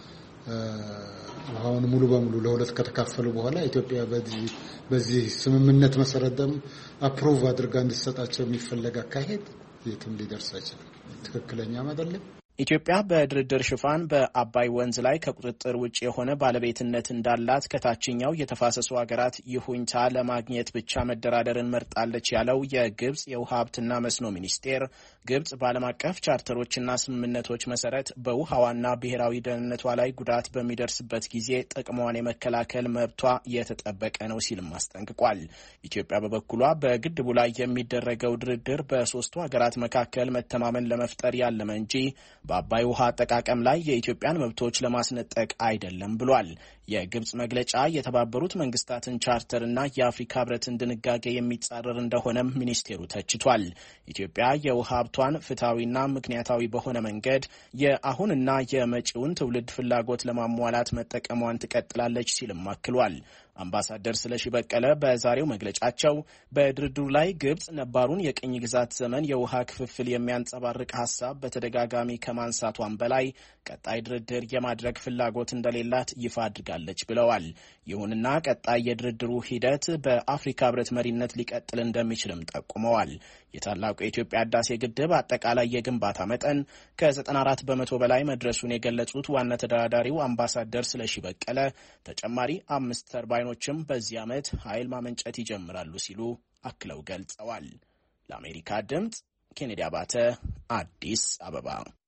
ውሃውን ሙሉ በሙሉ ለሁለት ከተካፈሉ በኋላ ኢትዮጵያ በዚህ ስምምነት መሰረት ደግሞ አፕሩቭ አድርጋ እንድትሰጣቸው የሚፈለግ አካሄድ የትም ሊደርስ አይችልም። ትክክለኛም አይደለም። ኢትዮጵያ በድርድር ሽፋን በአባይ ወንዝ ላይ ከቁጥጥር ውጭ የሆነ ባለቤትነት እንዳላት ከታችኛው የተፋሰሱ ሀገራት ይሁንታ ለማግኘት ብቻ መደራደርን መርጣለች ያለው የግብጽ የውሃ ሀብትና መስኖ ሚኒስቴር ግብጽ በዓለም አቀፍ ቻርተሮችና ስምምነቶች መሰረት በውሃዋና ብሔራዊ ደህንነቷ ላይ ጉዳት በሚደርስበት ጊዜ ጥቅሟን የመከላከል መብቷ የተጠበቀ ነው ሲልም አስጠንቅቋል። ኢትዮጵያ በበኩሏ በግድቡ ላይ የሚደረገው ድርድር በሶስቱ ሀገራት መካከል መተማመን ለመፍጠር ያለመ እንጂ በአባይ ውሃ አጠቃቀም ላይ የኢትዮጵያን መብቶች ለማስነጠቅ አይደለም ብሏል። የግብጽ መግለጫ የተባበሩት መንግስታትን ቻርተርና የአፍሪካ ህብረትን ድንጋጌ የሚጻረር እንደሆነም ሚኒስቴሩ ተችቷል። ኢትዮጵያ የውሃ ሀብቷን ፍትሐዊና ምክንያታዊ በሆነ መንገድ የአሁንና የመጪውን ትውልድ ፍላጎት ለማሟላት መጠቀሟን ትቀጥላለች ሲልም አክሏል። አምባሳደር ስለሺ በቀለ በዛሬው መግለጫቸው በድርድሩ ላይ ግብጽ ነባሩን የቅኝ ግዛት ዘመን የውሃ ክፍፍል የሚያንጸባርቅ ሀሳብ በተደጋጋሚ ከማንሳቷን በላይ ቀጣይ ድርድር የማድረግ ፍላጎት እንደሌላት ይፋ አድርጋለች ብለዋል። ይሁንና ቀጣይ የድርድሩ ሂደት በአፍሪካ ህብረት መሪነት ሊቀጥል እንደሚችልም ጠቁመዋል። የታላቁ የኢትዮጵያ ህዳሴ ግድብ አጠቃላይ የግንባታ መጠን ከ94 በመቶ በላይ መድረሱን የገለጹት ዋና ተደራዳሪው አምባሳደር ስለሺ በቀለ ተጨማሪ 5 ተርባይኖችም በዚህ ዓመት ኃይል ማመንጨት ይጀምራሉ ሲሉ አክለው ገልጸዋል። ለአሜሪካ ድምፅ ኬኔዲ አባተ አዲስ አበባ።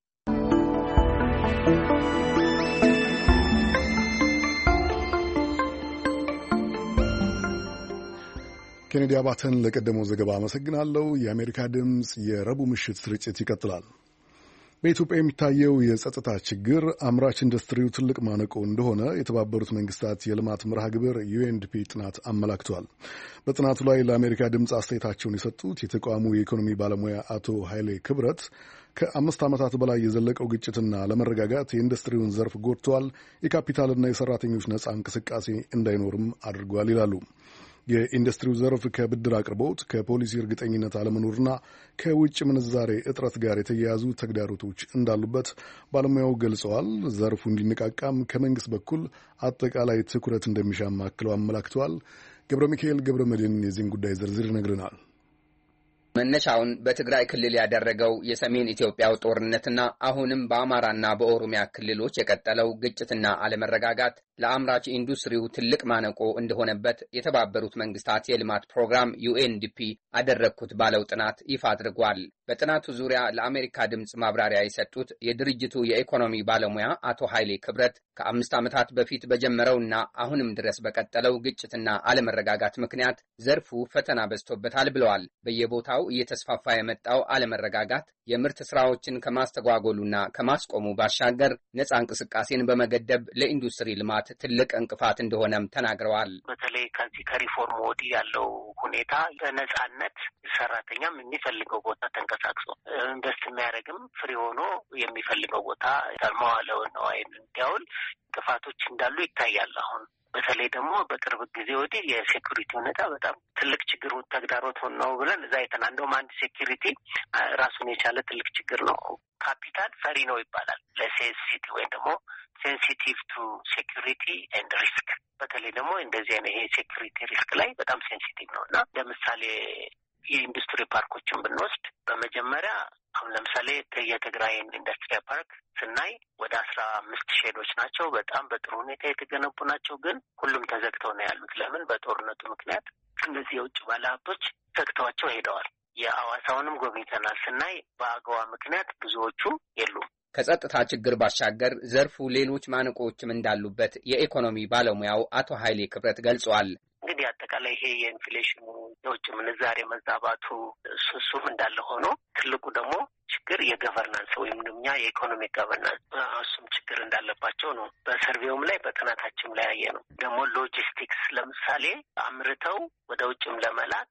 ኬኔዲ አባተን ለቀደመው ዘገባ አመሰግናለሁ። የአሜሪካ ድምፅ የረቡዕ ምሽት ስርጭት ይቀጥላል። በኢትዮጵያ የሚታየው የጸጥታ ችግር አምራች ኢንዱስትሪው ትልቅ ማነቆ እንደሆነ የተባበሩት መንግስታት የልማት መርሃ ግብር ዩኤንዲፒ ጥናት አመላክቷል። በጥናቱ ላይ ለአሜሪካ ድምፅ አስተያየታቸውን የሰጡት የተቋሙ የኢኮኖሚ ባለሙያ አቶ ኃይሌ ክብረት ከ5 ዓመታት በላይ የዘለቀው ግጭትና አለመረጋጋት የኢንዱስትሪውን ዘርፍ ጎድቷል፣ የካፒታልና የሰራተኞች ነጻ እንቅስቃሴ እንዳይኖርም አድርጓል ይላሉ። የኢንዱስትሪው ዘርፍ ከብድር አቅርቦት፣ ከፖሊሲ እርግጠኝነት አለመኖርና ከውጭ ምንዛሬ እጥረት ጋር የተያያዙ ተግዳሮቶች እንዳሉበት ባለሙያው ገልጸዋል። ዘርፉ እንዲነቃቃም ከመንግስት በኩል አጠቃላይ ትኩረት እንደሚሻም አክለው አመላክተዋል። ገብረ ሚካኤል ገብረ መድህን የዚህን ጉዳይ ዝርዝር ይነግረናል። መነሻውን በትግራይ ክልል ያደረገው የሰሜን ኢትዮጵያው ጦርነትና አሁንም በአማራና በኦሮሚያ ክልሎች የቀጠለው ግጭትና አለመረጋጋት ለአምራች ኢንዱስትሪው ትልቅ ማነቆ እንደሆነበት የተባበሩት መንግስታት የልማት ፕሮግራም ዩኤንዲፒ አደረግኩት ባለው ጥናት ይፋ አድርጓል። በጥናቱ ዙሪያ ለአሜሪካ ድምፅ ማብራሪያ የሰጡት የድርጅቱ የኢኮኖሚ ባለሙያ አቶ ኃይሌ ክብረት ከ5 ዓመታት በፊት በጀመረውና አሁንም ድረስ በቀጠለው ግጭትና አለመረጋጋት ምክንያት ዘርፉ ፈተና በዝቶበታል ብለዋል። በየቦታው እየተስፋፋ የመጣው አለመረጋጋት የምርት ስራዎችን ከማስተጓጎሉና ከማስቆሙ ባሻገር ነፃ እንቅስቃሴን በመገደብ ለኢንዱስትሪ ልማት ትልቅ እንቅፋት እንደሆነም ተናግረዋል። በተለይ ከዚህ ከሪፎርም ወዲህ ያለው ሁኔታ በነፃነት ሰራተኛም የሚፈልገው ቦታ ተንቀሳቅሶ ኢንቨስት የሚያደርግም ፍሪ ሆኖ የሚፈልገው ቦታ መዋዕለ ንዋይን እንዲያውል እንቅፋቶች እንዳሉ ይታያል። አሁን በተለይ ደግሞ በቅርብ ጊዜ ወዲህ የሴኩሪቲ ሁኔታ በጣም ትልቅ ችግር ተግዳሮት ነው ብለን እዛ አይተናል። እንደውም አንድ ሴኩሪቲ ራሱን የቻለ ትልቅ ችግር ነው። ካፒታል ፈሪ ነው ይባላል ለሴንሲቲ ወይም ደግሞ ሴንሲቲቭ ቱ ሴኩሪቲ ኤንድ ሪስክ። በተለይ ደግሞ እንደዚህ አይነት ይሄ ሴኩሪቲ ሪስክ ላይ በጣም ሴንሲቲቭ ነው እና ለምሳሌ የኢንዱስትሪ ፓርኮችን ብንወስድ በመጀመሪያ አሁን ለምሳሌ የትግራይን ኢንዱስትሪ ፓርክ ስናይ ወደ 15 ሼዶች ናቸው። በጣም በጥሩ ሁኔታ የተገነቡ ናቸው። ግን ሁሉም ተዘግተው ነው ያሉት። ለምን? በጦርነቱ ምክንያት እነዚህ የውጭ ባለሀብቶች ዘግተዋቸው ሄደዋል። የአዋሳውንም ጎብኝተናል። ስናይ በአገዋ ምክንያት ብዙዎቹ የሉም። ከጸጥታ ችግር ባሻገር ዘርፉ ሌሎች ማነቆችም እንዳሉበት የኢኮኖሚ ባለሙያው አቶ ኃይሌ ክብረት ገልጸዋል። እንግዲህ አጠቃላይ ይሄ የኢንፍሌሽኑ የውጭ ምንዛሬ መዛባቱ እሱም እንዳለ ሆኖ ትልቁ ደግሞ ችግር የገቨርናንስ ወይም እኛ የኢኮኖሚክ ገቨርናንስ እሱም ችግር እንዳለባቸው ነው። በሰርቬውም ላይ በጥናታችንም ላይ ያየ ነው። ደግሞ ሎጂስቲክስ ለምሳሌ አምርተው ወደ ውጭም ለመላክ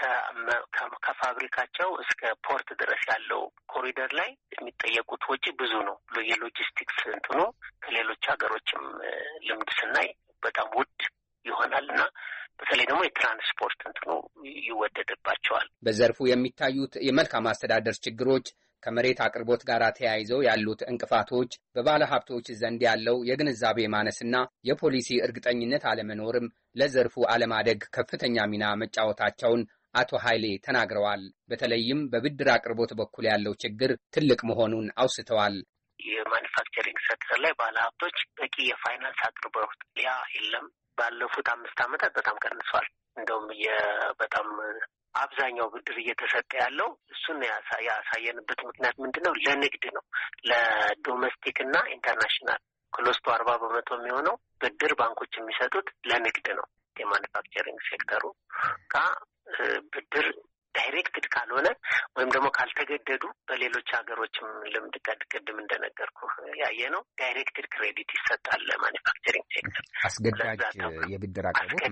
ከፋብሪካቸው እስከ ፖርት ድረስ ያለው ኮሪደር ላይ የሚጠየቁት ወጪ ብዙ ነው። የሎጂስቲክስ እንትኑ ከሌሎች ሀገሮችም ልምድ ስናይ በጣም ውድ ይሆናልና በተለይ ደግሞ የትራንስፖርት እንትኑ ይወደድባቸዋል። በዘርፉ የሚታዩት የመልካም አስተዳደር ችግሮች፣ ከመሬት አቅርቦት ጋር ተያይዘው ያሉት እንቅፋቶች፣ በባለ ሀብቶች ዘንድ ያለው የግንዛቤ ማነስና የፖሊሲ እርግጠኝነት አለመኖርም ለዘርፉ አለማደግ ከፍተኛ ሚና መጫወታቸውን አቶ ኃይሌ ተናግረዋል። በተለይም በብድር አቅርቦት በኩል ያለው ችግር ትልቅ መሆኑን አውስተዋል። የማኒፋክቸሪንግ ሴክተር ላይ ባለ ሀብቶች በቂ የፋይናንስ አቅርቦት ያ የለም። ባለፉት 5 ዓመታት በጣም ቀንሷል። እንደውም በጣም አብዛኛው ብድር እየተሰጠ ያለው እሱን ያሳየንበት ምክንያት ምንድነው? ለንግድ ነው። ለዶሜስቲክ እና ኢንተርናሽናል ክሎስቱ 40% የሚሆነው ብድር ባንኮች የሚሰጡት ለንግድ ነው። የማኒፋክቸሪንግ ሴክተሩ ብድር ዳይሬክትድ ካልሆነ ወይም ደግሞ ካልተገደዱ በሌሎች ሀገሮችም ልምድ ቅድም እንደነገርኩ ያየ ነው ዳይሬክትድ ክሬዲት ይሰጣል ለማኒፋክቸሪንግ ሴክተር። አስገዳጅ የብድር አቅርቦት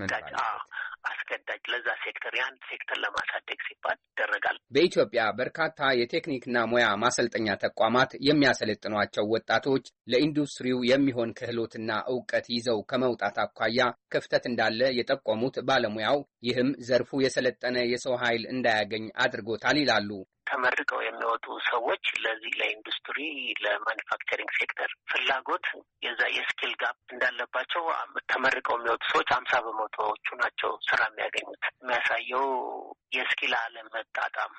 አስገዳጅ ለዛ ሴክተር የአንድ ሴክተር ለማሳደግ ሲባል ይደረጋል። በኢትዮጵያ በርካታ የቴክኒክና ሙያ ማሰልጠኛ ተቋማት የሚያሰለጥኗቸው ወጣቶች ለኢንዱስትሪው የሚሆን ክህሎትና ዕውቀት ይዘው ከመውጣት አኳያ ክፍተት እንዳለ የጠቆሙት ባለሙያው ይህም ዘርፉ የሰለጠነ የሰው ኃይል እንዳያገኝ አድርጎታል ይላሉ። ተመርቀው የሚወጡ ሰዎች ለዚህ ለኢንዱስትሪ ለማኒፋክቸሪንግ ሴክተር ፍላጎት የዛ የስኪል ጋፕ እንዳለባቸው ተመርቀው የሚወጡ ሰዎች 50% ናቸው ስራ የሚያገኙት። የሚያሳየው የስኪል አለመጣጣም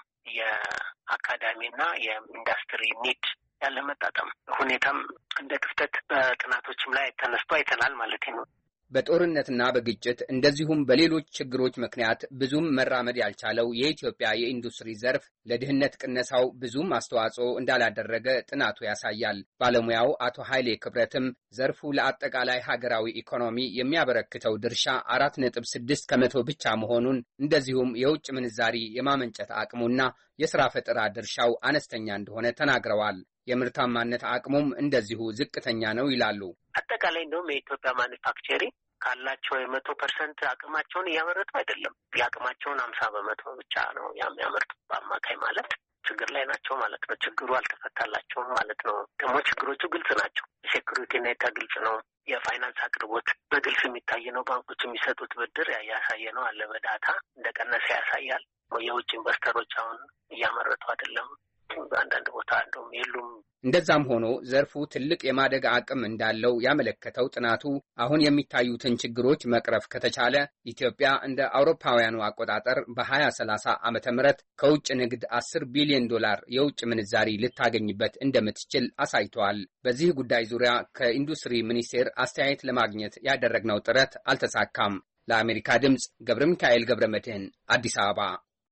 የአካዳሚና የኢንዱስትሪ ኒድ ያለመጣጣም ሁኔታም እንደ ክፍተት በጥናቶችም ላይ ተነስቶ አይተናል ማለት ነው። በጦርነትና በግጭት እንደዚሁም በሌሎች ችግሮች ምክንያት ብዙም መራመድ ያልቻለው የኢትዮጵያ የኢንዱስትሪ ዘርፍ ለድህነት ቅነሳው ብዙም አስተዋጽኦ እንዳላደረገ ጥናቱ ያሳያል። ባለሙያው አቶ ኃይሌ ክብረትም ዘርፉ ለአጠቃላይ ሀገራዊ ኢኮኖሚ የሚያበረክተው ድርሻ 4.6% ብቻ መሆኑን እንደዚሁም የውጭ ምንዛሪ የማመንጨት አቅሙና የሥራ ፈጠራ ድርሻው አነስተኛ እንደሆነ ተናግረዋል። የምርታማነት አቅሙም እንደዚሁ ዝቅተኛ ነው ይላሉ። አጠቃላይ እንደውም የኢትዮጵያ ማኒፋክቸሪንግ ካላቸው 100% አቅማቸውን እያመረቱ አይደለም። የአቅማቸውን 50% ብቻ ነው የሚያመርቱ። በአማካይ ማለት ችግር ላይ ናቸው ማለት ነው። ችግሩ አልተፈታላቸውም ማለት ነው። ደግሞ ችግሮቹ ግልጽ ናቸው። የሴኩሪቲ ሁኔታ ግልጽ ነው። የፋይናንስ አቅርቦት በግልጽ የሚታይ ነው። ባንኮች የሚሰጡት ብድር ያሳየ ነው አለ በዳታ እንደቀነሰ ያሳያል። የውጭ ኢንቨስተሮች አሁን እያመረቱ አይደለም። በአንዳንድ ቦታ እንደውም የሉም። እንደዛም ሆኖ ዘርፉ ትልቅ የማደግ አቅም እንዳለው ያመለከተው ጥናቱ አሁን የሚታዩትን ችግሮች መቅረፍ ከተቻለ ኢትዮጵያ እንደ አውሮፓውያኑ አቆጣጠር በ2030 ዓመተ ምህረት ከውጭ ንግድ $10 ቢሊዮን የውጭ ምንዛሪ ልታገኝበት እንደምትችል አሳይቷል። በዚህ ጉዳይ ዙሪያ ከኢንዱስትሪ ሚኒስቴር አስተያየት ለማግኘት ያደረግነው ጥረት አልተሳካም። ለአሜሪካ ድምፅ ገብረ ሚካኤል ገብረ መድህን አዲስ አበባ።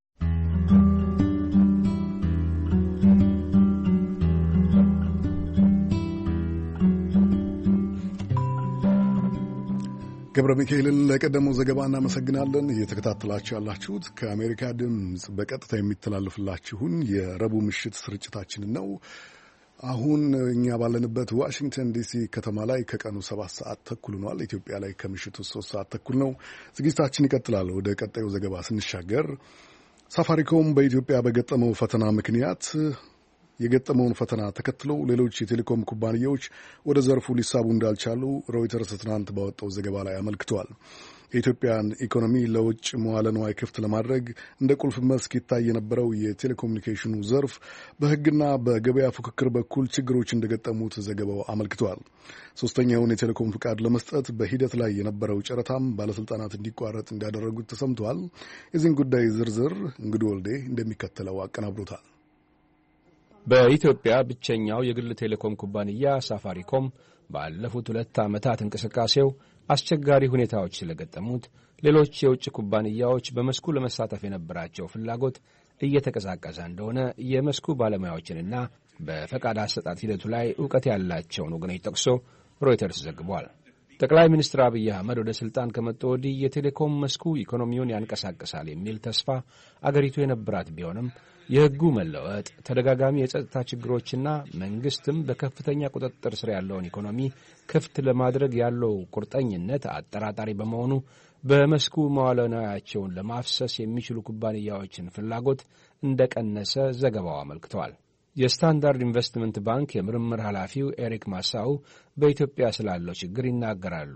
ገብረ ሚካኤልን ለቀደመው ዘገባ እናመሰግናለን። እየተከታተላችሁ ያላችሁት ከአሜሪካ ድምፅ በቀጥታ የሚተላለፍላችሁን የረቡዕ ምሽት ስርጭታችንን ነው። አሁን እኛ ባለንበት ዋሽንግተን ዲሲ ከተማ ላይ ከቀኑ 7 ሰዓት ተኩል ሆኗል። ኢትዮጵያ ላይ ከምሽቱ 3 ሰዓት ተኩል ነው። ዝግጅታችን ይቀጥላል። ወደ ቀጣዩ ዘገባ ስንሻገር ሳፋሪኮም በኢትዮጵያ በገጠመው ፈተና ምክንያት የገጠመውን ፈተና ተከትሎ ሌሎች የቴሌኮም ኩባንያዎች ወደ ዘርፉ ሊሳቡ እንዳልቻሉ ሮይተርስ ትናንት ባወጣው ዘገባ ላይ አመልክተዋል። የኢትዮጵያን ኢኮኖሚ ለውጭ መዋለ ንዋይ ክፍት ለማድረግ እንደ ቁልፍ መስክ ይታይ የነበረው የቴሌኮሙኒኬሽኑ ዘርፍ በሕግና በገበያ ፉክክር በኩል ችግሮች እንደገጠሙት ዘገባው አመልክተዋል። ሶስተኛውን የቴሌኮም ፍቃድ ለመስጠት በሂደት ላይ የነበረው ጨረታም ባለስልጣናት እንዲቋረጥ እንዳደረጉት ተሰምተዋል። የዚህን ጉዳይ ዝርዝር እንግዱ ወልዴ እንደሚከተለው አቀናብሮታል። በኢትዮጵያ ብቸኛው የግል ቴሌኮም ኩባንያ ሳፋሪኮም ባለፉት 2 ዓመታት እንቅስቃሴው አስቸጋሪ ሁኔታዎች ስለገጠሙት ሌሎች የውጭ ኩባንያዎች በመስኩ ለመሳተፍ የነበራቸው ፍላጎት እየተቀዛቀዘ እንደሆነ የመስኩ ባለሙያዎችንና በፈቃድ አሰጣጥ ሂደቱ ላይ ዕውቀት ያላቸውን ወገኖች ጠቅሶ ሮይተርስ ዘግቧል። ጠቅላይ ሚኒስትር አብይ አህመድ ወደ ሥልጣን ከመጡ ወዲህ የቴሌኮም መስኩ ኢኮኖሚውን ያንቀሳቅሳል የሚል ተስፋ አገሪቱ የነበራት ቢሆንም የሕጉ መለወጥ፣ ተደጋጋሚ የጸጥታ ችግሮችና መንግሥትም በከፍተኛ ቁጥጥር ስር ያለውን ኢኮኖሚ ክፍት ለማድረግ ያለው ቁርጠኝነት አጠራጣሪ በመሆኑ በመስኩ መዋለ ንዋያቸውን ለማፍሰስ የሚችሉ ኩባንያዎችን ፍላጎት እንደቀነሰ ዘገባው አመልክተዋል። የስታንዳርድ ኢንቨስትመንት ባንክ የምርምር ኃላፊው ኤሪክ ማሳው በኢትዮጵያ ስላለው ችግር ይናገራሉ።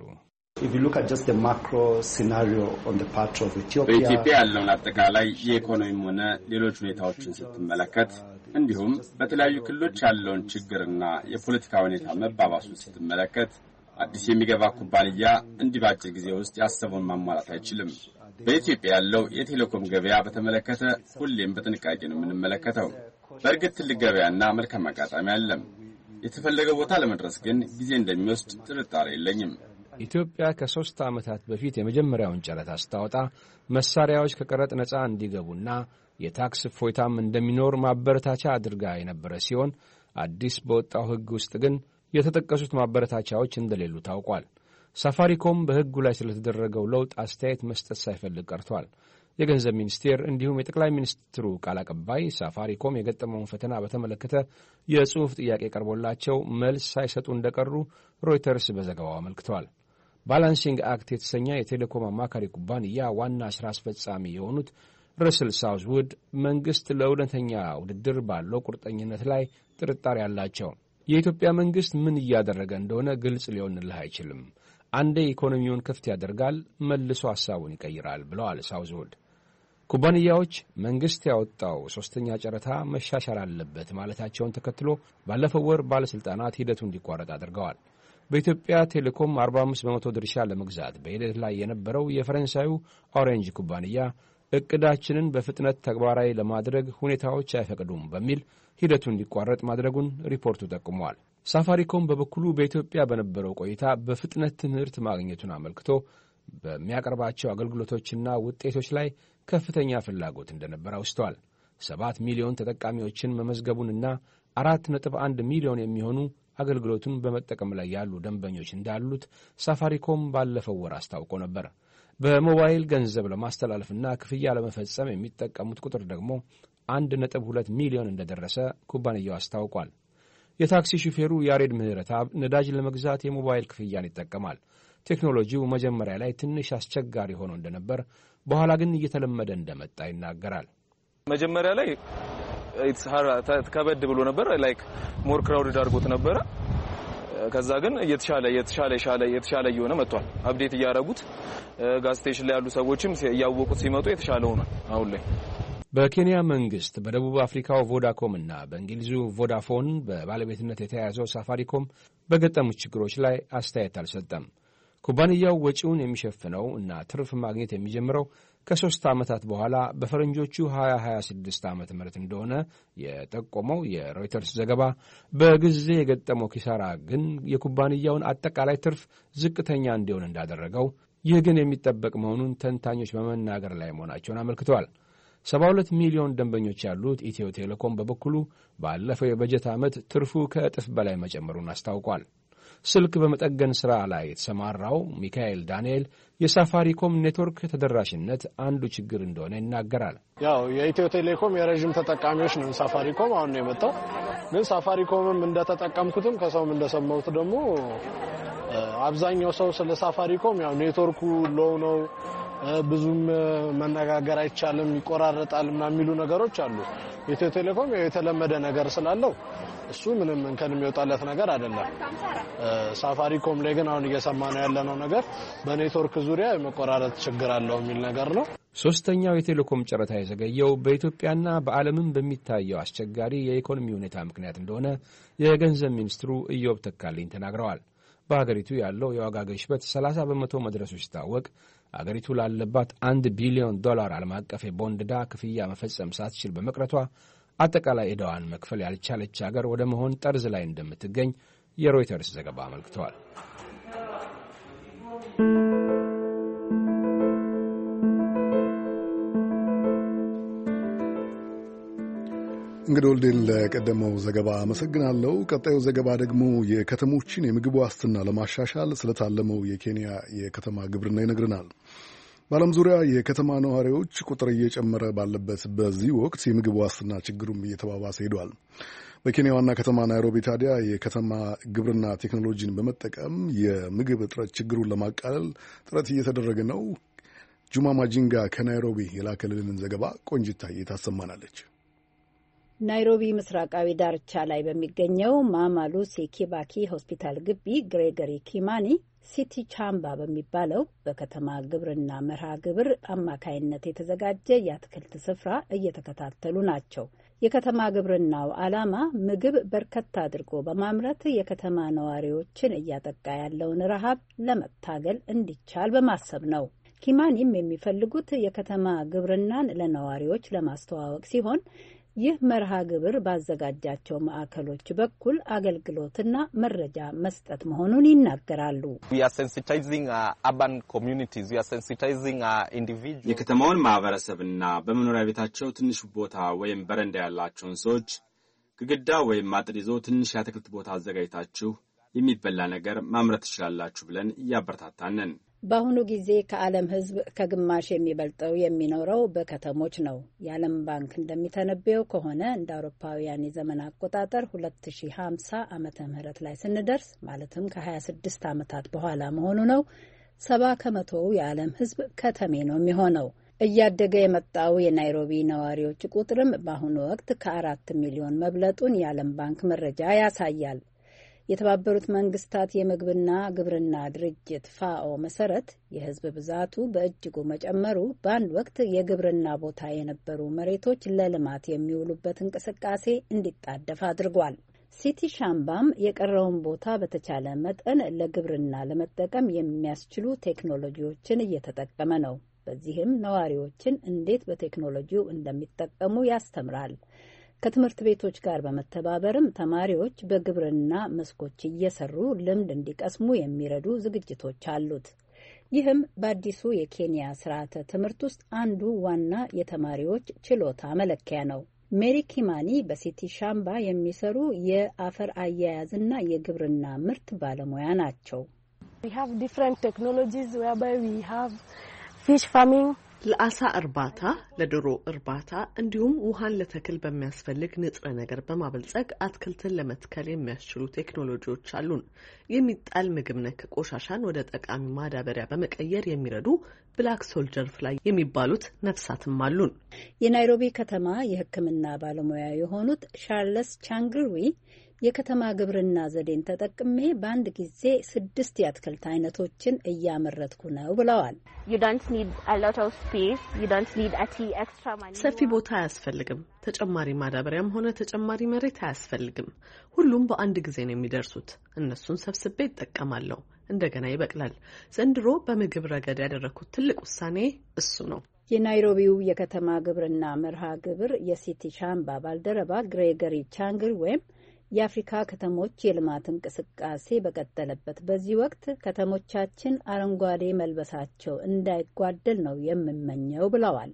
በኢትዮጵያ ያለውን አጠቃላይ የኢኮኖሚም ሆነ ሌሎች ሁኔታዎችን ስትመለከት እንዲሁም በተለያዩ ክልሎች ያለውን ችግርና የፖለቲካ ሁኔታ መባባሱን ስትመለከት አዲስ የሚገባ ኩባንያ እንዲህ በአጭር ጊዜ ውስጥ ያሰበውን ማሟላት አይችልም። በኢትዮጵያ ያለው የቴሌኮም ገበያ በተመለከተ ሁሌም በጥንቃቄ ነው የምንመለከተው። በእርግጥ ትልቅ ገበያና መልካም አጋጣሚ አለም። የተፈለገው ቦታ ለመድረስ ግን ጊዜ እንደሚወስድ ጥርጣሬ የለኝም። ኢትዮጵያ ከ3 ዓመታት በፊት የመጀመሪያውን ጨረታ ስታወጣ መሳሪያዎች ከቀረጥ ነፃ እንዲገቡና የታክስ እፎይታም እንደሚኖር ማበረታቻ አድርጋ የነበረ ሲሆን አዲስ በወጣው ሕግ ውስጥ ግን የተጠቀሱት ማበረታቻዎች እንደሌሉ ታውቋል። ሳፋሪኮም በሕጉ ላይ ስለተደረገው ለውጥ አስተያየት መስጠት ሳይፈልግ ቀርቷል። የገንዘብ ሚኒስቴር እንዲሁም የጠቅላይ ሚኒስትሩ ቃል አቀባይ ሳፋሪኮም የገጠመውን ፈተና በተመለከተ የጽሑፍ ጥያቄ ቀርቦላቸው መልስ ሳይሰጡ እንደቀሩ ሮይተርስ በዘገባው አመልክተዋል። ባላንሲንግ አክት የተሰኘ የቴሌኮም አማካሪ ኩባንያ ዋና ሥራ አስፈጻሚ የሆኑት ረስል ሳውዝውድ መንግሥት ለእውነተኛ ውድድር ባለው ቁርጠኝነት ላይ ጥርጣሬ አላቸው። የኢትዮጵያ መንግሥት ምን እያደረገ እንደሆነ ግልጽ ሊሆንልህ አይችልም። አንዴ ኢኮኖሚውን ክፍት ያደርጋል፣ መልሶ ሐሳቡን ይቀይራል ብለዋል ሳውዝውድ። ኩባንያዎች መንግሥት ያወጣው ሦስተኛ ጨረታ መሻሻል አለበት ማለታቸውን ተከትሎ ባለፈው ወር ባለሥልጣናት ሂደቱ እንዲቋረጥ አድርገዋል። በኢትዮጵያ ቴሌኮም 45 በመቶ ድርሻ ለመግዛት በሂደት ላይ የነበረው የፈረንሳዩ ኦሬንጅ ኩባንያ እቅዳችንን በፍጥነት ተግባራዊ ለማድረግ ሁኔታዎች አይፈቅዱም በሚል ሂደቱ እንዲቋረጥ ማድረጉን ሪፖርቱ ጠቁሟል። ሳፋሪኮም በበኩሉ በኢትዮጵያ በነበረው ቆይታ በፍጥነት ትምህርት ማግኘቱን አመልክቶ በሚያቀርባቸው አገልግሎቶችና ውጤቶች ላይ ከፍተኛ ፍላጎት እንደነበረ አውስቷል። 7 ሚሊዮን ተጠቃሚዎችን መመዝገቡንና 4.1 ሚሊዮን የሚሆኑ አገልግሎቱን በመጠቀም ላይ ያሉ ደንበኞች እንዳሉት ሳፋሪኮም ባለፈው ወር አስታውቆ ነበር። በሞባይል ገንዘብ ለማስተላለፍና ክፍያ ለመፈጸም የሚጠቀሙት ቁጥር ደግሞ 1.2 ሚሊዮን እንደደረሰ ኩባንያው አስታውቋል። የታክሲ ሹፌሩ ያሬድ ምህረትአብ ነዳጅ ለመግዛት የሞባይል ክፍያን ይጠቀማል። ቴክኖሎጂው መጀመሪያ ላይ ትንሽ አስቸጋሪ ሆኖ እንደነበር፣ በኋላ ግን እየተለመደ እንደመጣ ይናገራል። መጀመሪያ ላይ ከበድ ብሎ ነበር። ላይክ ሞር ክራውድድ አድርጎት ነበረ። ከዛ ግን የተሻለ እየሆነ መጥቷል። አፕዴት እያደረጉት ጋዝ ስቴሽን ላይ ያሉ ሰዎችም እያወቁት ሲመጡ የተሻለ ሆኗል። አሁን ላይ በኬንያ መንግስት፣ በደቡብ አፍሪካው ቮዳኮም እና በእንግሊዙ ቮዳፎን በባለቤትነት የተያያዘው ሳፋሪኮም በገጠሙት ችግሮች ላይ አስተያየት አልሰጠም። ኩባንያው ወጪውን የሚሸፍነው እና ትርፍ ማግኘት የሚጀምረው ከ3 ዓመታት በኋላ በፈረንጆቹ 2026 ዓ.ም እንደሆነ የጠቆመው የሮይተርስ ዘገባ በጊዜ የገጠመው ኪሳራ ግን የኩባንያውን አጠቃላይ ትርፍ ዝቅተኛ እንዲሆን እንዳደረገው፣ ይህ ግን የሚጠበቅ መሆኑን ተንታኞች በመናገር ላይ መሆናቸውን አመልክተዋል። 72 ሚሊዮን ደንበኞች ያሉት ኢትዮ ቴሌኮም በበኩሉ ባለፈው የበጀት ዓመት ትርፉ ከእጥፍ በላይ መጨመሩን አስታውቋል። ስልክ በመጠገን ሥራ ላይ የተሰማራው ሚካኤል ዳንኤል የሳፋሪኮም ኔትወርክ ተደራሽነት አንዱ ችግር እንደሆነ ይናገራል። ያው የኢትዮ ቴሌኮም የረዥም ተጠቃሚዎች ነው ሳፋሪኮም አሁን ነው የመጣው። ግን ሳፋሪኮምም እንደተጠቀምኩትም ከሰውም እንደሰማሁት ደግሞ አብዛኛው ሰው ስለ ሳፋሪኮም ያው ኔትወርኩ ሎው ነው፣ ብዙም መነጋገር አይቻልም፣ ይቆራረጣል ምናምን የሚሉ ነገሮች አሉ። ኢትዮ ቴሌኮም ያው የተለመደ ነገር ስላለው እሱ ምንም እንከን የሚወጣለት ነገር አይደለም። ሳፋሪኮም ላይ ግን አሁን እየሰማነው ያለነው ነገር በኔትወርክ ዙሪያ የመቆራረጥ ችግር አለው የሚል ነገር ነው። ሶስተኛው የቴሌኮም ጨረታ የዘገየው በኢትዮጵያና በዓለምም በሚታየው አስቸጋሪ የኢኮኖሚ ሁኔታ ምክንያት እንደሆነ የገንዘብ ሚኒስትሩ ኢዮብ ተካልኝ ተናግረዋል። በሀገሪቱ ያለው የዋጋ ግሽበት 30 በመቶ መድረሱ ሲታወቅ አገሪቱ ላለባት $1 ቢሊዮን ዓለም አቀፍ የቦንድ ዕዳ ክፍያ መፈጸም ሳትችል በመቅረቷ አጠቃላይ ዕዳዋን መክፈል ያልቻለች አገር ወደ መሆን ጠርዝ ላይ እንደምትገኝ የሮይተርስ ዘገባ አመልክተዋል። እንግዲህ ወልዴን ለቀደመው ዘገባ አመሰግናለሁ። ቀጣዩ ዘገባ ደግሞ የከተሞችን የምግብ ዋስትና ለማሻሻል ስለታለመው የኬንያ የከተማ ግብርና ይነግረናል። በዓለም ዙሪያ የከተማ ነዋሪዎች ቁጥር እየጨመረ ባለበት በዚህ ወቅት የምግብ ዋስትና ችግሩም እየተባባሰ ሄዷል። በኬንያ ዋና ከተማ ናይሮቢ ታዲያ የከተማ ግብርና ቴክኖሎጂን በመጠቀም የምግብ እጥረት ችግሩን ለማቃለል ጥረት እየተደረገ ነው። ጁማ ማጂንጋ ከናይሮቢ የላከልንን ዘገባ ቆንጅታዬ ታሰማናለች። ናይሮቢ ምስራቃዊ ዳርቻ ላይ በሚገኘው ማማ ሉሲ ኪባኪ ሆስፒታል ግቢ ግሬገሪ ኪማኒ ሲቲ ቻምባ በሚባለው በከተማ ግብርና መርሃ ግብር አማካይነት የተዘጋጀ የአትክልት ስፍራ እየተከታተሉ ናቸው። የከተማ ግብርናው ዓላማ ምግብ በርከት አድርጎ በማምረት የከተማ ነዋሪዎችን እያጠቃ ያለውን ረሃብ ለመታገል እንዲቻል በማሰብ ነው። ኪማኒም የሚፈልጉት የከተማ ግብርናን ለነዋሪዎች ለማስተዋወቅ ሲሆን ይህ መርሃ ግብር ባዘጋጃቸው ማዕከሎች በኩል አገልግሎትና መረጃ መስጠት መሆኑን ይናገራሉ። የከተማውን ማህበረሰብና በመኖሪያ ቤታቸው ትንሽ ቦታ ወይም በረንዳ ያላቸውን ሰዎች ግድግዳ ወይም አጥር ይዞ ትንሽ የአትክልት ቦታ አዘጋጅታችሁ የሚበላ ነገር ማምረት ትችላላችሁ ብለን እያበረታታንን። በአሁኑ ጊዜ ከዓለም ሕዝብ ከግማሽ የሚበልጠው የሚኖረው በከተሞች ነው። የዓለም ባንክ እንደሚተነበየው ከሆነ እንደ አውሮፓውያን የዘመን አቆጣጠር 2050 ዓመተ ምህረት ላይ ስንደርስ ማለትም ከ26 ዓመታት በኋላ መሆኑ ነው 70 ከመቶው የዓለም ሕዝብ ከተሜ ነው የሚሆነው። እያደገ የመጣው የናይሮቢ ነዋሪዎች ቁጥርም በአሁኑ ወቅት ከ4 ሚሊዮን መብለጡን የዓለም ባንክ መረጃ ያሳያል። የተባበሩት መንግስታት የምግብና ግብርና ድርጅት ፋኦ መሰረት የህዝብ ብዛቱ በእጅጉ መጨመሩ በአንድ ወቅት የግብርና ቦታ የነበሩ መሬቶች ለልማት የሚውሉበት እንቅስቃሴ እንዲጣደፍ አድርጓል። ሲቲ ሻምባም የቀረውን ቦታ በተቻለ መጠን ለግብርና ለመጠቀም የሚያስችሉ ቴክኖሎጂዎችን እየተጠቀመ ነው። በዚህም ነዋሪዎችን እንዴት በቴክኖሎጂው እንደሚጠቀሙ ያስተምራል። ከትምህርት ቤቶች ጋር በመተባበርም ተማሪዎች በግብርና መስኮች እየሰሩ ልምድ እንዲቀስሙ የሚረዱ ዝግጅቶች አሉት። ይህም በአዲሱ የኬንያ ስርዓተ ትምህርት ውስጥ አንዱ ዋና የተማሪዎች ችሎታ መለኪያ ነው። ሜሪ ኪማኒ በሲቲ ሻምባ የሚሰሩ የአፈር አያያዝና የግብርና ምርት ባለሙያ ናቸው። ለአሳ እርባታ፣ ለዶሮ እርባታ እንዲሁም ውሃን ለተክል በሚያስፈልግ ንጥረ ነገር በማበልጸግ አትክልትን ለመትከል የሚያስችሉ ቴክኖሎጂዎች አሉን። የሚጣል ምግብ ነክ ቆሻሻን ወደ ጠቃሚ ማዳበሪያ በመቀየር የሚረዱ ብላክ ሶልጀር ፍላይ የሚባሉት ነፍሳትም አሉን። የናይሮቢ ከተማ የሕክምና ባለሙያ የሆኑት ቻርለስ ቻንግርዊ የከተማ ግብርና ዘዴን ተጠቅሜ በአንድ ጊዜ 6 የአትክልት አይነቶችን እያመረትኩ ነው ብለዋል። ሰፊ ቦታ አያስፈልግም። ተጨማሪ ማዳበሪያም ሆነ ተጨማሪ መሬት አያስፈልግም። ሁሉም በአንድ ጊዜ ነው የሚደርሱት። እነሱን ሰብስቤ ይጠቀማለሁ። እንደገና ይበቅላል። ዘንድሮ በምግብ ረገድ ያደረኩት ትልቅ ውሳኔ እሱ ነው። የናይሮቢው የከተማ ግብርና መርሃ ግብር የሲቲ ሻምባ ባልደረባ ግሬገሪ ቻንግር ወይም የአፍሪካ ከተሞች የልማት እንቅስቃሴ በቀጠለበት በዚህ ወቅት ከተሞቻችን አረንጓዴ መልበሳቸው እንዳይጓደል ነው የምመኘው ብለዋል።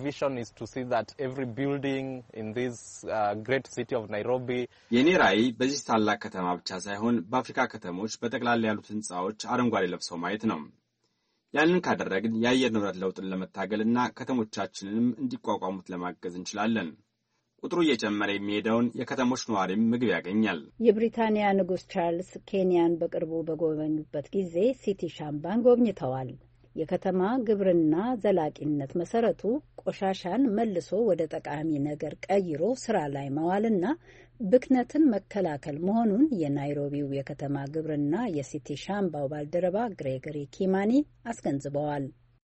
የኔ ራዕይ በዚህ ታላቅ ከተማ ብቻ ሳይሆን በአፍሪካ ከተሞች በጠቅላላ ያሉት ህንፃዎች አረንጓዴ ለብሰው ማየት ነው። ያንን ካደረግን የአየር ንብረት ለውጥን ለመታገልና ከተሞቻችንንም እንዲቋቋሙት ለማገዝ እንችላለን። ቁጥሩ እየጨመረ የሚሄደውን የከተሞች ነዋሪም ምግብ ያገኛል። የብሪታንያ ንጉሥ ቻርልስ ኬንያን በቅርቡ በጎበኙበት ጊዜ ሲቲ ሻምባን ጎብኝተዋል። የከተማ ግብርና ዘላቂነት መሰረቱ ቆሻሻን መልሶ ወደ ጠቃሚ ነገር ቀይሮ ስራ ላይ መዋልና ብክነትን መከላከል መሆኑን የናይሮቢው የከተማ ግብርና የሲቲ ሻምባው ባልደረባ ግሬገሪ ኪማኒ አስገንዝበዋል።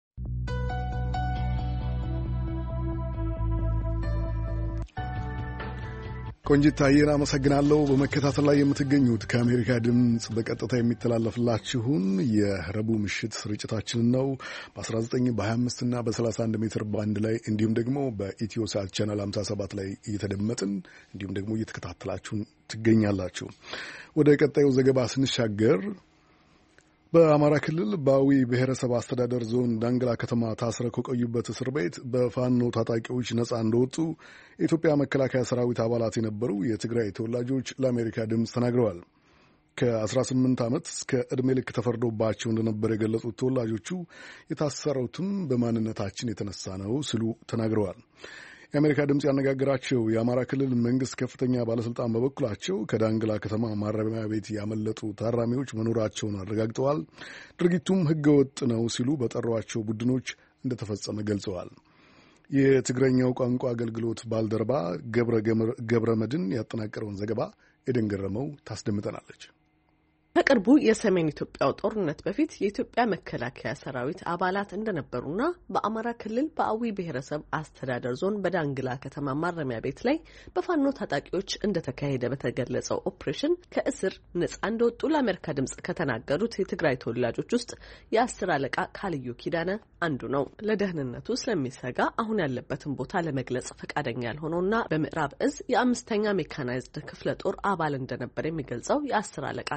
ቆንጂት ታዬን አመሰግናለሁ። በመከታተል ላይ የምትገኙት ከአሜሪካ ድምፅ በቀጥታ የሚተላለፍላችሁን የረቡዕ ምሽት ስርጭታችንን ነው። በ19 በ25 እና በ31 ሜትር ባንድ ላይ እንዲሁም ደግሞ በኢትዮ ሳት ቻናል 57 ላይ እየተደመጥን እንዲሁም ደግሞ እየተከታተላችሁን ትገኛላችሁ። ወደ ቀጣዩ ዘገባ ስንሻገር በአማራ ክልል በአዊ ብሔረሰብ አስተዳደር ዞን ዳንግላ ከተማ ታስረው ከቆዩበት እስር ቤት በፋኖ ታጣቂዎች ነጻ እንደወጡ የኢትዮጵያ መከላከያ ሰራዊት አባላት የነበሩ የትግራይ ተወላጆች ለአሜሪካ ድምፅ ተናግረዋል። ከ18 ዓመት እስከ ዕድሜ ልክ ተፈርዶባቸው እንደነበር የገለጹት ተወላጆቹ የታሰሩትም በማንነታችን የተነሳ ነው ሲሉ ተናግረዋል። የአሜሪካ ድምፅ ያነጋገራቸው የአማራ ክልል መንግስት ከፍተኛ ባለስልጣን በበኩላቸው ከዳንግላ ከተማ ማረሚያ ቤት ያመለጡ ታራሚዎች መኖራቸውን አረጋግጠዋል። ድርጊቱም ሕገወጥ ነው ሲሉ በጠሯቸው ቡድኖች እንደተፈጸመ ገልጸዋል። የትግረኛው ቋንቋ አገልግሎት ባልደረባ ገብረ መድን ያጠናቀረውን ዘገባ ኤደን ገረመው ታስደምጠናለች። ከቅርቡ የሰሜን ኢትዮጵያው ጦርነት በፊት የኢትዮጵያ መከላከያ ሰራዊት አባላት እንደነበሩና በአማራ ክልል በአዊ ብሔረሰብ አስተዳደር ዞን በዳንግላ ከተማ ማረሚያ ቤት ላይ በፋኖ ታጣቂዎች እንደተካሄደ በተገለጸው ኦፕሬሽን ከእስር ነጻ እንደወጡ ለአሜሪካ ድምጽ ከተናገሩት የትግራይ ተወላጆች ውስጥ የ10 አለቃ ካልዩ ኪዳነ አንዱ ነው። ለደህንነቱ ስለሚሰጋ አሁን ያለበትን ቦታ ለመግለጽ ፈቃደኛ ያልሆነውና በምዕራብ እዝ የ5ኛ ሜካናይዝድ ክፍለ ጦር አባል እንደነበር የሚገልጸው የ10 አለቃ ካልዩ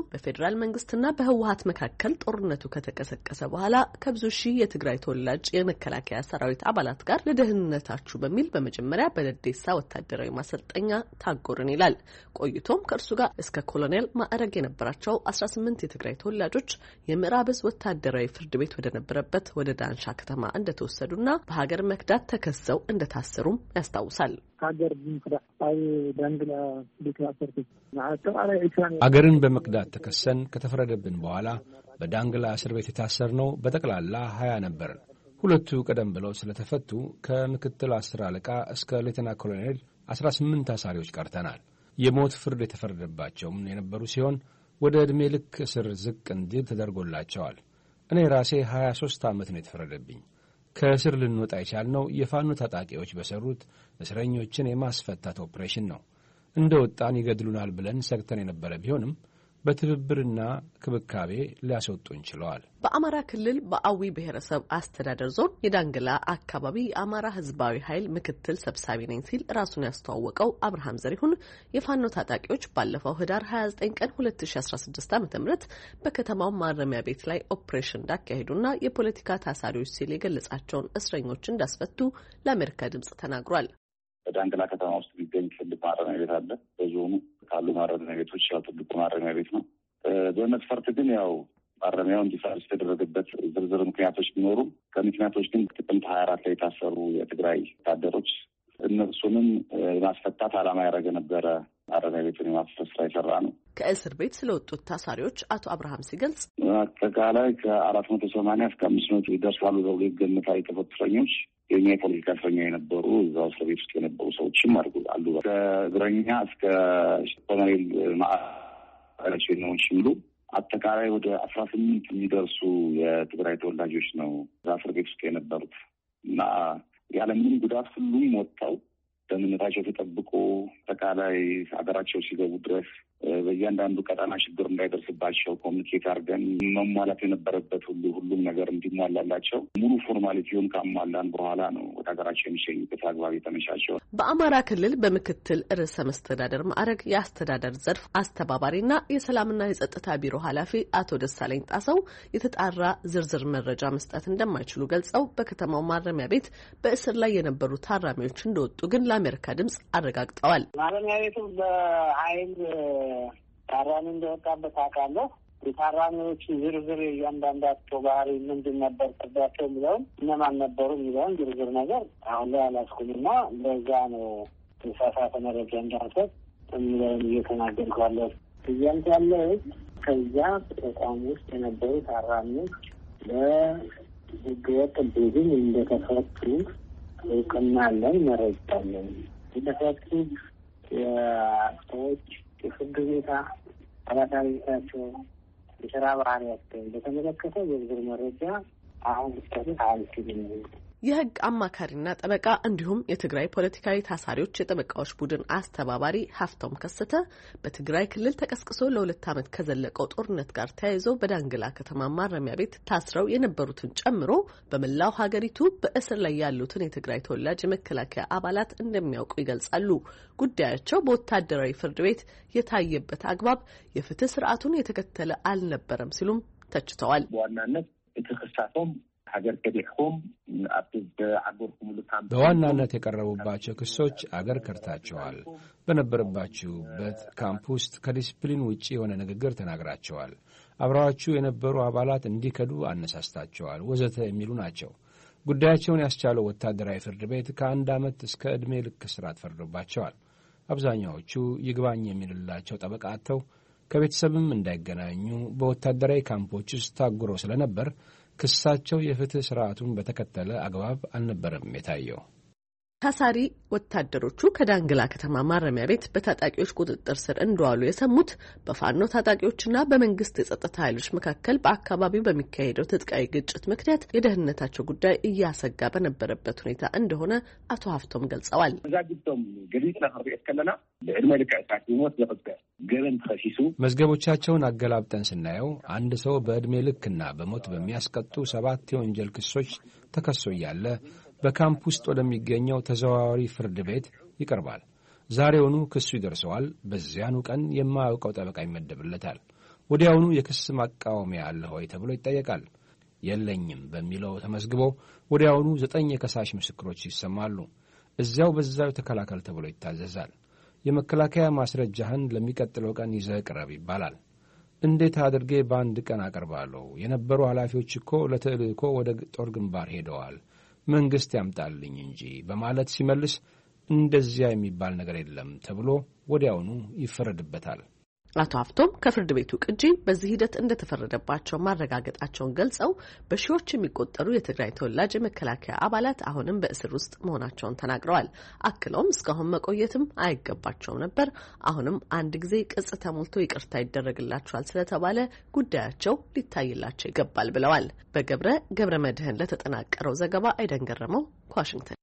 በፌዴራል መንግስትና በህወሀት መካከል ጦርነቱ ከተቀሰቀሰ በኋላ ከብዙ ሺህ የትግራይ ተወላጅ የመከላከያ ሰራዊት አባላት ጋር ለደህንነታችሁ በሚል በመጀመሪያ በደዴሳ ወታደራዊ ማሰልጠኛ ታጎርን ይላል። ቆይቶም ከእርሱ ጋር እስከ ኮሎኔል ማዕረግ የነበራቸው 18 የትግራይ ተወላጆች የምዕራብ ዕዝ ወታደራዊ ፍርድ ቤት ወደ ነበረበት ወደ ዳንሻ ከተማ እንደተወሰዱና በሀገር መክዳት ተከሰው እንደታሰሩም ያስታውሳል። አገርን በመክዳት ተከሰን ከተፈረደብን በኋላ በዳንግላ እስር ቤት የታሰርነው በጠቅላላ 20 ነበርን። ሁለቱ ቀደም ብለው ስለተፈቱ ከምክትል 10 አለቃ እስከ ሌተና ኮሎኔል 18 ታሳሪዎች ቀርተናል። የሞት ፍርድ የተፈረደባቸውም የነበሩ ሲሆን ወደ ዕድሜ ልክ እስር ዝቅ እንዲል ተደርጎላቸዋል። እኔ ራሴ 23 ዓመት ነው የተፈረደብኝ። ከእስር ልንወጣ የቻልነው የፋኖ ታጣቂዎች በሰሩት እስረኞችን የማስፈታት ኦፕሬሽን ነው። እንደ ወጣን ይገድሉናል ብለን ሰግተን የነበረ ቢሆንም በትብብርና ክብካቤ ሊያስወጡን ችለዋል። በአማራ ክልል በአዊ ብሔረሰብ አስተዳደር ዞን የዳንግላ አካባቢ የአማራ ሕዝባዊ ኃይል ምክትል ሰብሳቢ ነኝ ሲል ራሱን ያስተዋወቀው አብርሃም ዘሪሁን የፋኖ ታጣቂዎች ባለፈው ህዳር 29 ቀን 2016 ዓ.ም በከተማው ማረሚያ ቤት ላይ ኦፕሬሽን እንዳካሄዱና የፖለቲካ ታሳሪዎች ሲል የገለጻቸውን እስረኞች እንዳስፈቱ ለአሜሪካ ድምጽ ተናግሯል። በዳንግላ ከተማ ውስጥ የሚገኝ ትልቅ ማረሚያ ቤት አለ። በዞኑ ካሉ ማረሚያ ቤቶች ያው ትልቁ ማረሚያ ቤት ነው። በመስፈርት ግን ያው ማረሚያው እንዲፈርስ የተደረገበት ዝርዝር ምክንያቶች ቢኖሩም ከምክንያቶች ግን ጥቅምት 24 ላይ የታሰሩ የትግራይ ወታደሮች እነሱንም የማስፈታት ዓላማ ያደረገ ነበረ። ማረሚያ ቤቱን የማፍረስ ስራ የሰራ ነው። ከእስር ቤት ስለወጡት ታሳሪዎች አቶ አብርሃም ሲገልጽ አጠቃላይ ከ480 እስከ 500 ይደርሳሉ ተብሎ ይገመታል የተፈቱ እስረኞች የኛ የፖለቲካ እስረኛ የነበሩ እዛው እስር ቤት ውስጥ የነበሩ ሰዎችም አሉ። ከእግረኛ እስከ ኮሎኔል ማዕረግ ነው ሲሉ አጠቃላይ ወደ 18 የሚደርሱ የትግራይ ተወላጆች ነው እዛ እስር ቤት ውስጥ የነበሩት እና ያለምንም ጉዳት ሁሉም ወጥተው ደህንነታቸው ተጠብቆ አጠቃላይ ሀገራቸው ሲገቡ ድረስ በእያንዳንዱ ቀጠና ችግር እንዳይደርስባቸው ኮሚኒኬት አድርገን መሟላት የነበረበት ሁሉም ነገር እንዲሟላላቸው ሙሉ ፎርማሊቲውን ካሟላን በኋላ ነው ወደ ሀገራቸው የሚሸኙበት አግባብ የተመቻቸው። በአማራ ክልል በምክትል ርዕሰ መስተዳደር ማዕረግ የአስተዳደር ዘርፍ አስተባባሪና የሰላምና የጸጥታ ቢሮ ኃላፊ አቶ ደሳለኝ ጣሰው የተጣራ ዝርዝር መረጃ መስጠት እንደማይችሉ ገልጸው በከተማው ማረሚያ ቤት በእስር ላይ የነበሩ ታራሚዎች እንደወጡ ግን ለአሜሪካ ድምጽ አረጋግጠዋል። ማረሚያ ቤቱ በኃይል ታራሚ እንደወጣበት አውቃለሁ። የታራሚዎች ዝርዝር እያንዳንዳቸው ባህሪ ምንድን ነበር ቅዳቸው የሚለውን እነማን ነበሩ የሚለውን ዝርዝር ነገር አሁን ላይ አላስኩምና በዛ ነው የተሳሳተ መረጃ እንዳልሰጥ የሚለውን እየተናገርኳለሁ። እያንት ያለ ከዚያ ተቋም ውስጥ የነበሩ ታራሚዎች ለህገወጥ ቡድን እንደተፈቱ እውቅና አለን፣ መረጃ አለን። የተፈቱ የሰዎች የፍርድ ሁኔታ አባታሪታቸው የስራ ባህሪያቸው በተመለከተ ዝርዝር መረጃ አሁን ስጠት አልችልም። የህግ አማካሪና ጠበቃ እንዲሁም የትግራይ ፖለቲካዊ ታሳሪዎች የጠበቃዎች ቡድን አስተባባሪ ሀፍቶም ከሰተ በትግራይ ክልል ተቀስቅሶ ለ2 ዓመት ከዘለቀው ጦርነት ጋር ተያይዘው በዳንግላ ከተማ ማረሚያ ቤት ታስረው የነበሩትን ጨምሮ በመላው ሀገሪቱ በእስር ላይ ያሉትን የትግራይ ተወላጅ የመከላከያ አባላት እንደሚያውቁ ይገልጻሉ። ጉዳያቸው በወታደራዊ ፍርድ ቤት የታየበት አግባብ የፍትህ ስርዓቱን የተከተለ አልነበረም ሲሉም ተችተዋል። በዋናነት የተከሳቶም ሀገር ከደኩም በዋናነት የቀረቡባቸው ክሶች አገር ከድታቸዋል፣ በነበረባችሁበት ካምፕ ውስጥ ከዲስፕሊን ውጪ የሆነ ንግግር ተናግራቸዋል፣ አብረዋችሁ የነበሩ አባላት እንዲከዱ አነሳስታቸዋል፣ ወዘተ የሚሉ ናቸው። ጉዳያቸውን ያስቻለው ወታደራዊ ፍርድ ቤት ከ1 ዓመት እስከ ዕድሜ ልክ እስራት ፈርዶባቸዋል። አብዛኛዎቹ ይግባኝ የሚልላቸው ጠበቃ አጥተው ከቤተሰብም እንዳይገናኙ በወታደራዊ ካምፖች ውስጥ ታጉረው ስለነበር ክሳቸው የፍትህ ስርዓቱን በተከተለ አግባብ አልነበረም የታየው። ታሳሪ ወታደሮቹ ከዳንግላ ከተማ ማረሚያ ቤት በታጣቂዎች ቁጥጥር ስር እንደዋሉ የሰሙት በፋኖ ታጣቂዎችና በመንግስት የጸጥታ ኃይሎች መካከል በአካባቢው በሚካሄደው ትጥቃዊ ግጭት ምክንያት የደህንነታቸው ጉዳይ እያሰጋ በነበረበት ሁኔታ እንደሆነ አቶ ሀፍቶም ገልጸዋል። መዝገቦቻቸውን አገላብጠን ስናየው አንድ ሰው በዕድሜ ልክና በሞት በሚያስቀጡ 7 የወንጀል ክሶች ተከሶ እያለ በካምፕ ውስጥ ወደሚገኘው ተዘዋዋሪ ፍርድ ቤት ይቀርባል። ዛሬውኑ ክሱ ይደርሰዋል። በዚያኑ ቀን የማያውቀው ጠበቃ ይመደብለታል። ወዲያውኑ የክስ ማቃወሚያ አለ ሆይ ተብሎ ይጠየቃል። የለኝም በሚለው ተመዝግቦ ወዲያውኑ 9 የከሳሽ ምስክሮች ይሰማሉ። እዚያው በዛው ተከላከል ተብሎ ይታዘዛል። የመከላከያ ማስረጃህን ለሚቀጥለው ቀን ይዘህ ቅረብ ይባላል። እንዴት አድርጌ በአንድ ቀን አቀርባለሁ? የነበሩ ኃላፊዎች እኮ ለተልእኮ ወደ ጦር ግንባር ሄደዋል፣ መንግሥት ያምጣልኝ እንጂ በማለት ሲመልስ እንደዚያ የሚባል ነገር የለም ተብሎ ወዲያውኑ ይፈረድበታል። አቶ ሀፍቶም ከፍርድ ቤቱ ቅጂ በዚህ ሂደት እንደተፈረደባቸው ማረጋገጣቸውን ገልጸው በሺዎች የሚቆጠሩ የትግራይ ተወላጅ የመከላከያ አባላት አሁንም በእስር ውስጥ መሆናቸውን ተናግረዋል። አክለውም እስካሁን መቆየትም አይገባቸውም ነበር፣ አሁንም አንድ ጊዜ ቅጽ ተሞልቶ ይቅርታ ይደረግላቸዋል ስለተባለ ጉዳያቸው ሊታይላቸው ይገባል ብለዋል። በገብረ መድህን ለተጠናቀረው ዘገባ አይደን ገረመው ከዋሽንግተን።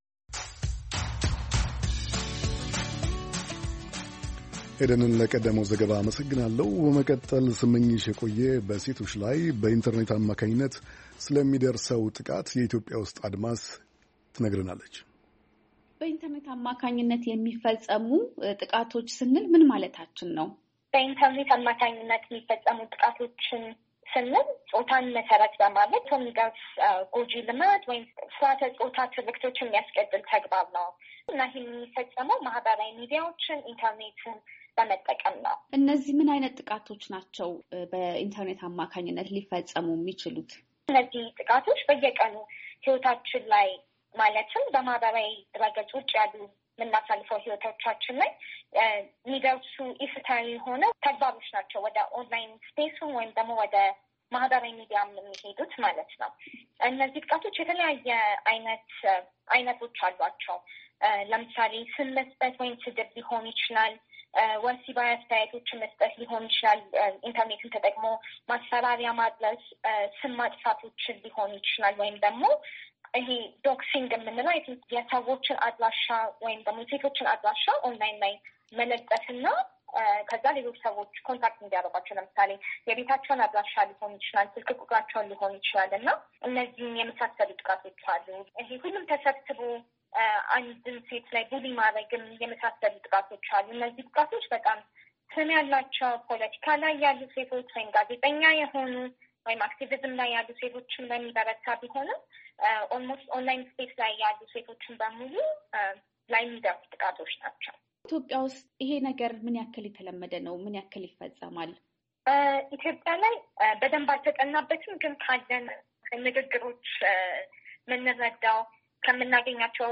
ኤደንን ለቀደመው ዘገባ አመሰግናለሁ። በመቀጠል ስመኝሽ የቆየ በሴቶች ላይ በኢንተርኔት አማካኝነት ስለሚደርሰው ጥቃት የኢትዮጵያ ውስጥ አድማስ ትነግረናለች። በኢንተርኔት አማካኝነት የሚፈጸሙ ጥቃቶች ስንል ምን ማለታችን ነው? በኢንተርኔት አማካኝነት የሚፈጸሙ ጥቃቶችን ስንል ጾታን መሰረት በማለት የሚደርስ ጎጂ ልማድ ወይም ስርዓተ ጾታ ትርክቶች የሚያስቀጥል ተግባር ነው እና ይህ የሚፈጸመው ማህበራዊ ሚዲያዎችን፣ ኢንተርኔትን በመጠቀም ነው። እነዚህ ምን አይነት ጥቃቶች ናቸው በኢንተርኔት አማካኝነት ሊፈጸሙ የሚችሉት? እነዚህ ጥቃቶች በየቀኑ ህይወታችን ላይ ማለትም በማህበራዊ ድረገጽ ውጭ ያሉ የምናሳልፈው ህይወቶቻችን ላይ የሚደርሱ ኢፍትሐዊ የሆነ ተግባሮች ናቸው። ወደ ኦንላይን ስፔሱ ወይም ደግሞ ወደ ማህበራዊ ሚዲያ የሚሄዱት ማለት ነው። እነዚህ ጥቃቶች የተለያየ አይነቶች አሏቸው። ለምሳሌ ስም መስጠት ወይም ስድብ ሊሆን ይችላል። ወሲባዊ አስተያየቶችን መስጠት ሊሆን ይችላል። ኢንተርኔትን ተጠቅሞ ማስፈራሪያ ማድረስ፣ ስም ማጥፋቶችን ሊሆን ይችላል። ወይም ደግሞ ይሄ ዶክሲንግ የምንለው የሰዎችን አድራሻ ወይም ደግሞ የሴቶችን አድራሻ ኦንላይን ላይ መለጠፍና ከዛ ሌሎች ሰዎች ኮንታክት እንዲያደርጓቸው ለምሳሌ የቤታቸውን አድራሻ ሊሆን ይችላል፣ ስልክ ቁጥራቸውን ሊሆን ይችላል እና እነዚህም የመሳሰሉ ጥቃቶች አሉ። ይሄ ሁሉም ተሰብስቦ አንድን ሴት ላይ ቡሊ ማድረግም የመሳሰሉ ጥቃቶች አሉ። እነዚህ ጥቃቶች በጣም ስም ያላቸው ፖለቲካ ላይ ያሉ ሴቶች ወይም ጋዜጠኛ የሆኑ ወይም አክቲቪዝም ላይ ያሉ ሴቶችን በሚበረታ ቢሆንም ኦልሞስት ኦንላይን ስፔስ ላይ ያሉ ሴቶችን በሙሉ ላይ የሚደርሱ ጥቃቶች ናቸው። ኢትዮጵያ ውስጥ ይሄ ነገር ምን ያክል የተለመደ ነው? ምን ያክል ይፈጸማል? ኢትዮጵያ ላይ በደንብ አልተጠናበትም፣ ግን ካለን ንግግሮች የምንረዳው ከምናገኛቸው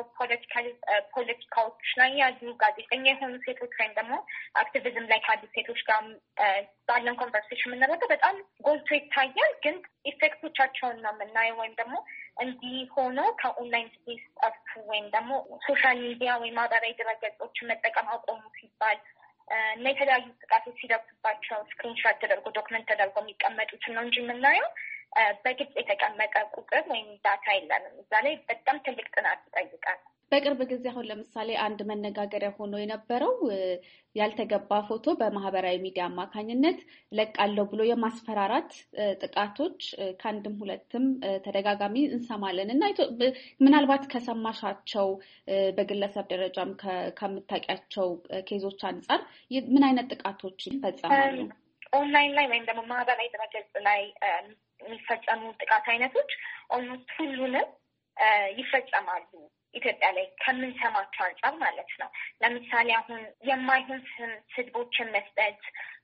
ፖለቲካዎች ላይ ያሉ ጋዜጠኛ የሆኑ ሴቶች ወይም ደግሞ አክቲቪዝም ላይ ካሉ ሴቶች ጋር ባለን ኮንቨርሴሽን የምንረዳው በጣም ጎልቶ ይታያል። ግን ኢፌክቶቻቸውን ነው የምናየው። ወይም ደግሞ እንዲህ ሆነው ከኦንላይን ስፔስ ጠፉ ወይም ደግሞ ሶሻል ሚዲያ ወይም ማህበራዊ ድረገጾችን መጠቀም አቆሙ ሲባል እና የተለያዩ ጥቃቶች ሲደርሱባቸው ስክሪንሾት ተደርጎ ዶክመንት ተደርጎ የሚቀመጡትን ነው እንጂ የምናየው በግልጽ የተቀመጠ ቁጥር ወይም ዳታ የለንም። እዛ ላይ በጣም ትልቅ ጥናት ይጠይቃል። በቅርብ ጊዜ አሁን ለምሳሌ አንድ መነጋገሪያ ሆኖ የነበረው ያልተገባ ፎቶ በማህበራዊ ሚዲያ አማካኝነት ለቃለሁ ብሎ የማስፈራራት ጥቃቶች ከአንድም ሁለትም ተደጋጋሚ እንሰማለን እና ምናልባት ከሰማሻቸው በግለሰብ ደረጃም ከምታውቂያቸው ኬዞች አንጻር ምን አይነት ጥቃቶች ይፈጸማሉ? ኦንላይን ላይ ወይም ደግሞ ማህበራዊ ድረገጽ ላይ የሚፈጸሙ ጥቃት አይነቶች ኦልሞስት ሁሉንም ይፈጸማሉ ኢትዮጵያ ላይ ከምንሰማቸው አንጻር ማለት ነው። ለምሳሌ አሁን የማይሆን ስድቦችን መስጠት፣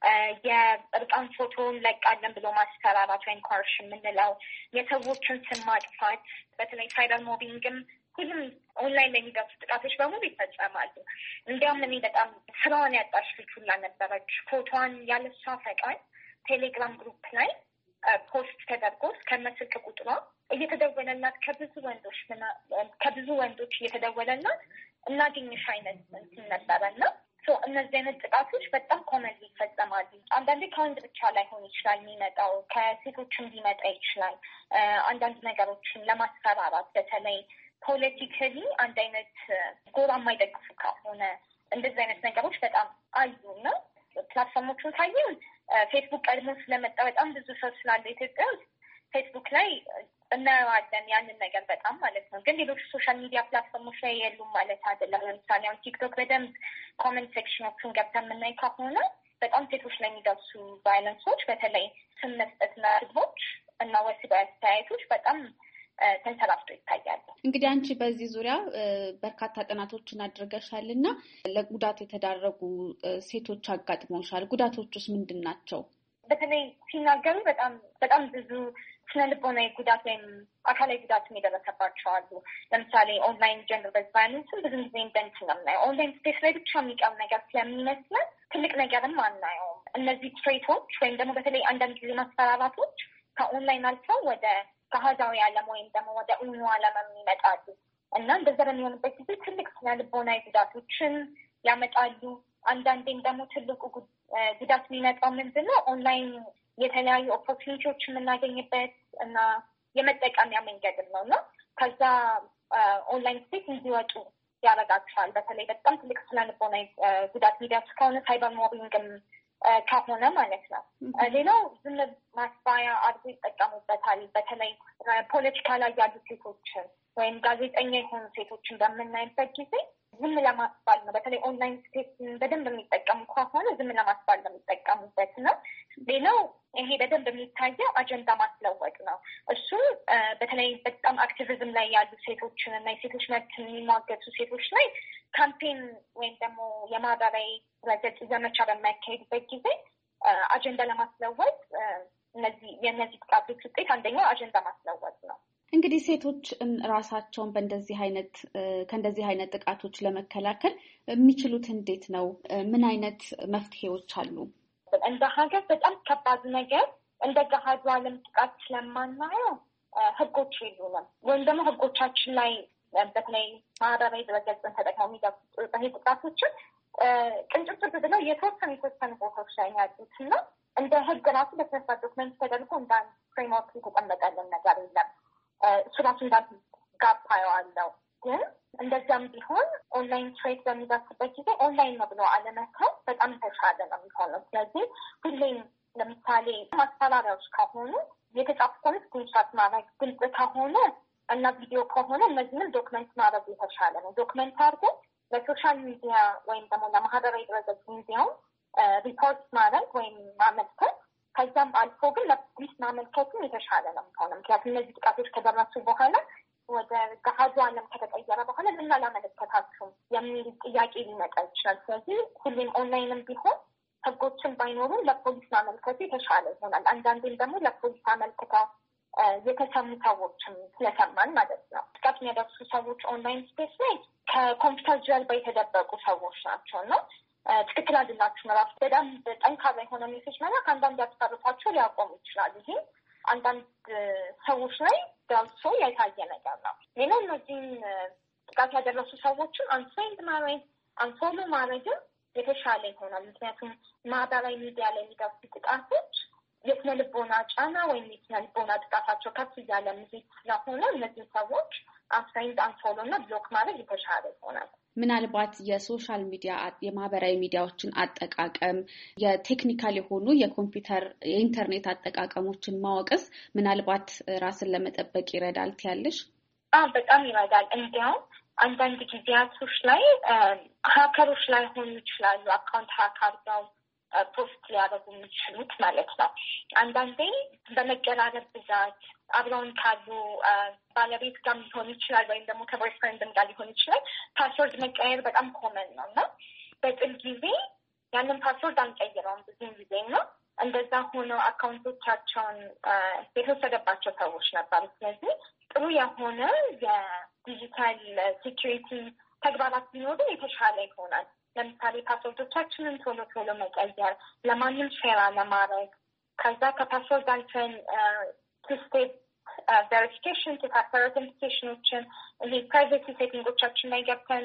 የእርቃን ፎቶን ለቃለን ብሎ ማስፈራራት ወይም ኮርሽን የምንለው፣ የሰዎችን ስም ማጥፋት፣ በተለይ ሳይበር ሞቢንግም ሁሉም ኦንላይን ላይ የሚደርሱ ጥቃቶች በሙሉ ይፈጸማሉ። እንዲያውም እኔ በጣም ስራዋን ያጣች ልጅ ሁላ ነበረች። ፎቶዋን ያለሷ ፈቃድ ቴሌግራም ግሩፕ ላይ ፖስት ተደርጎ ከመስልክ ቁጥሯ እየተደወለላት ከብዙ ወንዶች እየተደወለላት እናገኝሽ አይነት እንትን ነበረና እነዚህ አይነት ጥቃቶች በጣም ኮመን ይፈጸማሉ። አንዳንዴ ከወንድ ብቻ ላይሆን ይችላል የሚመጣው፣ ከሴቶችም ሊመጣ ይችላል። አንዳንድ ነገሮችን ለማስፈራራት በተለይ ፖለቲካሊ አንድ አይነት ጎራ የማይደግፉ ከሆነ እንደዚህ አይነት ነገሮች በጣም አሉና ፕላትፎርሞቹን ካየን ፌስቡክ ቀድሞ ስለመጣ በጣም ብዙ ሰው ስላለ ኢትዮጵያ ውስጥ ፌስቡክ ላይ እናየዋለን ያንን ነገር በጣም ማለት ነው። ግን ሌሎች ሶሻል ሚዲያ ፕላትፎርሞች ላይ የሉም ማለት አይደለም። ለምሳሌ አሁን ቲክቶክ በደንብ ኮመንት ሴክሽኖቹን ገብተን የምናይ ከሆነ በጣም ሴቶች ላይ የሚደርሱ ቫይለንሶች በተለይ ስም መስጠትና ስድቦች እና ወሲባዊ አስተያየቶች በጣም ተንሰራፍቶ ይታያሉ። እንግዲህ አንቺ በዚህ ዙሪያ በርካታ ጥናቶችን አድርገሻል እና ለጉዳት የተዳረጉ ሴቶች አጋጥመውሻል። ጉዳቶቹስ ምንድን ናቸው? በተለይ ሲናገሩ በጣም ብዙ ስነ ልቦናዊ ጉዳት ወይም አካላዊ ጉዳትም የደረሰባቸው አሉ። ለምሳሌ ኦንላይን ጀንደር ቤዝድ ቫዮለንስን ብዙ ጊዜ ኢንቨንት ነው የምናየው። ኦንላይን ስፔስ ላይ ብቻ የሚቀር ነገር ስለሚመስለን ትልቅ ነገርም አናየውም። እነዚህ ትሬቶች ወይም ደግሞ በተለይ አንዳንድ ጊዜ ማስፈራራቶች ከኦንላይን አልፈው ወደ ከሀዛዊ ዓለም ወይም ደግሞ ወደ እውኑ ዓለም ይመጣሉ እና እንደዛ በሚሆንበት ጊዜ ትልቅ ስነ ልቦናዊ ጉዳቶችን ያመጣሉ። አንዳንዴም ደግሞ ትልቁ ጉዳት የሚመጣው ምንድን ነው? ኦንላይን የተለያዩ ኦፖርቹኒቲዎች የምናገኝበት እና የመጠቀሚያ መንገድም ነው እና ከዛ ኦንላይን ስፔስ እንዲወጡ ያደርጋቸዋል። በተለይ በጣም ትልቅ ስነ ልቦናዊ ጉዳት የሚደርስ ከሆነ ሳይበር ሞቢንግም ከሆነ ማለት ነው። ሌላው ዝም ማስባያ አድርጎ ይጠቀሙበታል። በተለይ ፖለቲካ ላይ ያሉ ሴቶችን ወይም ጋዜጠኛ የሆኑ ሴቶችን በምናይበት ጊዜ ዝም ለማስባል ነው። በተለይ ኦንላይን ስፔስ በደንብ የሚጠቀሙ ከሆነ ዝም ለማስባል ነው የሚጠቀሙበት ነው። ሌላው ይሄ በደንብ የሚታየው አጀንዳ ማስለወጥ ነው። እሱ በተለይ በጣም አክቲቪዝም ላይ ያሉ ሴቶችን እና የሴቶች መብት የሚሟገቱ ሴቶች ላይ ካምፔን ወይም ደግሞ የማህበራዊ ረገጽ ዘመቻ በሚያካሄዱበት ጊዜ አጀንዳ ለማስለወጥ የእነዚህ ጥቃቶች ውጤት አንደኛው አጀንዳ ማስለወጥ ነው። እንግዲህ ሴቶች ራሳቸውን ከእንደዚህ አይነት ጥቃቶች ለመከላከል የሚችሉት እንዴት ነው? ምን አይነት መፍትሄዎች አሉ? እንደ ሀገር በጣም ከባዱ ነገር እንደ ገሃዱ ዓለም ጥቃት ስለማናየው ህጎች የሉንም ወይም ደግሞ ህጎቻችን ላይ በተለይ ማህበራዊ ድረገጽን ተጠቅመው የሚደርሱ ጥቃቶችን ቅንጭብጭብ ብለው የተወሰኑ ቦታዎች ላይ ያሉት እና እንደ ህግ ራሱ በተነሳ ዶክመንት ተደርጎ እንደ ፍሬምወርክ የተቀመጠልን ነገር የለም። እሱ ራሱ ጋፕ አየዋለሁ። ግን እንደዚያም ቢሆን ኦንላይን ትሬት በሚደርስበት ጊዜ ኦንላይን ነው ብሎ አለመተው በጣም የተሻለ ነው የሚሆነው። ስለዚህ ሁሌም ለምሳሌ ማስፈራሪያዎች ከሆኑ የተጻፉትን ስክሪንሾት ማድረግ ግልጽ ከሆነ እና ቪዲዮ ከሆነ እነዚህንም ዶክመንት ማድረግ የተሻለ ነው። ዶክመንት አድርጎ ለሶሻል ሚዲያ ወይም ደግሞ ለማህበራዊ ድረገጽ ሚዲያውን ሪፖርት ማድረግ ወይም ማመልከት፣ ከዛም አልፎ ግን ለፖሊስ ማመልከቱም የተሻለ ነው የሚሆነው። ምክንያቱም እነዚህ ጥቃቶች ከደረሱ በኋላ ወደ ገሃዱ ዓለም ከተቀየረ በኋላ ምን አላመለከታችሁም የሚል ጥያቄ ሊመጣ ይችላል። ስለዚህ ሁሌም ኦንላይንም ቢሆን ህጎችን ባይኖሩም ለፖሊስ ማመልከቱ የተሻለ ይሆናል። አንዳንዴም ደግሞ ለፖሊስ አመልክተው የተሰሙ ሰዎችም ስለሰማን ማለት ነው። ጥቃት የሚያደርሱ ሰዎች ኦንላይን ስፔስ ላይ ከኮምፒውተር ጀርባ የተደበቁ ሰዎች ናቸው እና ትክክል አይደላችሁም ራሱ በጣም ጠንካራ የሆነ ሜሴጅ መላክ አንዳንድ ያስፈርቷቸው ሊያቆሙ ይችላሉ። ይሄ አንዳንድ ሰዎች ላይ ደርሶ የታየ ነገር ነው። ሌላው እነዚህም ጥቃት ያደረሱ ሰዎችን አንፍሬንድ ማድረግ አንፎሎ ማድረግም የተሻለ ይሆናል። ምክንያቱም ማህበራዊ ሚዲያ ላይ የሚደርሱ ጥቃቶች የስነ ልቦና ጫና ወይም የስነ ልቦና ጥቃታቸው ከፍ እያለ መሄድ ስለሆነ እነዚህ ሰዎች አንፍሬንድ አንፎሎ እና ብሎክ ማድረግ የተሻለ ይሆናል። ምናልባት የሶሻል ሚዲያ የማህበራዊ ሚዲያዎችን አጠቃቀም የቴክኒካል የሆኑ የኮምፒውተር የኢንተርኔት አጠቃቀሞችን ማወቅስ ምናልባት ራስን ለመጠበቅ ይረዳል ትያለሽ? በጣም ይረዳል። እንዲያውም አንዳንድ ጊዜያቶች ላይ ሀከሮች ላይ ሆኑ ይችላሉ አካውንት ሀክ አድርገው ፖስት ሊያደርጉ የሚችሉት ማለት ነው። አንዳንዴ በመቀራረብ ብዛት አብረውን ካሉ ባለቤት ጋር ሊሆን ይችላል ወይም ደግሞ ከቦይፍሬንድም ጋር ሊሆን ይችላል። ፓስወርድ መቀየር በጣም ኮመን ነው እና በጥል ጊዜ ያንን ፓስወርድ አንቀይረውም ብዙም ጊዜ ነው። እንደዛ ሆነው አካውንቶቻቸውን የተወሰደባቸው ሰዎች ነበሩ። ስለዚህ ጥሩ የሆነ የዲጂታል ሴኪሪቲ ተግባራት ቢኖሩ የተሻለ ይሆናል። ለምሳሌ ፓስወርዶቻችንን ቶሎ መቀየር፣ ለማንም ሼር አለማድረግ፣ ከዛ ከፓስወርድ አልፈን ቱ-ስቴፕ ቬሪፊኬሽን ቱ-ፋክተር አውተንቲኬሽኖችን ይሄ ፕራይቬሲ ሴቲንጎቻችን ላይ ገብተን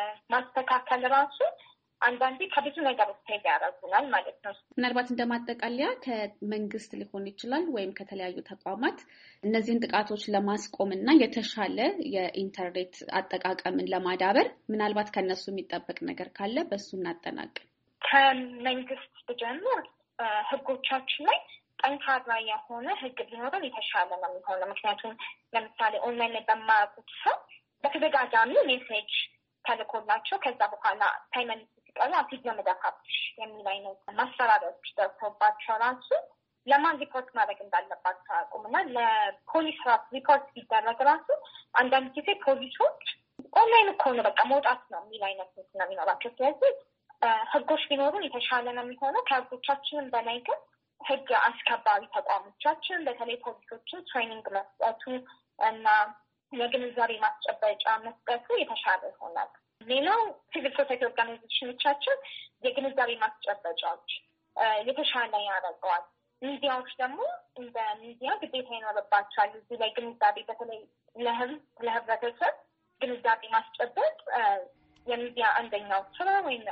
ማስተካከል ራሱ አንዳንዴ ከብዙ ነገር ውስጥ ያደርጉናል ማለት ነው። ምናልባት እንደማጠቃለያ ከመንግስት ሊሆን ይችላል ወይም ከተለያዩ ተቋማት እነዚህን ጥቃቶች ለማስቆም እና የተሻለ የኢንተርኔት አጠቃቀምን ለማዳበር ምናልባት ከነሱ የሚጠበቅ ነገር ካለ በሱ እናጠናቅ። ከመንግስት ብጀምር ህጎቻችን ላይ ጠንካራ የሆነ ህግ ቢኖረን የተሻለ ነው የሚሆነው። ምክንያቱም ለምሳሌ ኦንላይን ላይ በማያውቁት ሰው በተደጋጋሚ ሜሴጅ ተልኮላቸው ከዛ በኋላ ሳይመልሱ ቀን አሲድ ነው መደፋብሽ የሚል አይነት ማስፈራሪያዎች ደርሶባቸው ራሱ ለማን ሪፖርት ማድረግ እንዳለባቸው አያውቁምና ለፖሊስ ራሱ ሪፖርት ሲደረግ ራሱ አንዳንድ ጊዜ ፖሊሶች ኦንላይን እኮ ነው በቃ መውጣት ነው የሚል አይነት ነው የሚኖራቸው። ስለዚህ ህጎች ቢኖሩን የተሻለ ነው የሚሆነው። ከህጎቻችንም በላይ ግን ህግ አስከባሪ ተቋሞቻችን በተለይ ፖሊሶችን ትሬኒንግ መስጠቱ እና የግንዛቤ ማስጨበጫ መስጠቱ የተሻለ ይሆናል። ሌላው ሲቪል ሶሳይቲ ኦርጋናይዜሽኖቻችን የግንዛቤ ማስጨበጫዎች የተሻለ ያደርገዋል። ሚዲያዎች ደግሞ እንደ ሚዲያ ግዴታ ይኖርባቸዋል እዚህ ላይ ግንዛቤ በተለይ ለህብረተሰብ ግንዛቤ ማስጨበጥ የሚዲያ አንደኛው ስራ ወይም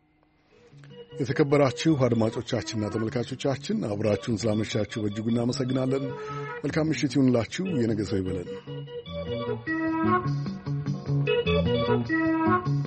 የተከበራችሁ አድማጮቻችንና ተመልካቾቻችን አብራችሁን ስላመሻችሁ በእጅጉ እናመሰግናለን። መልካም ምሽት ይሁንላችሁ። የነገ ሰው ይበለን።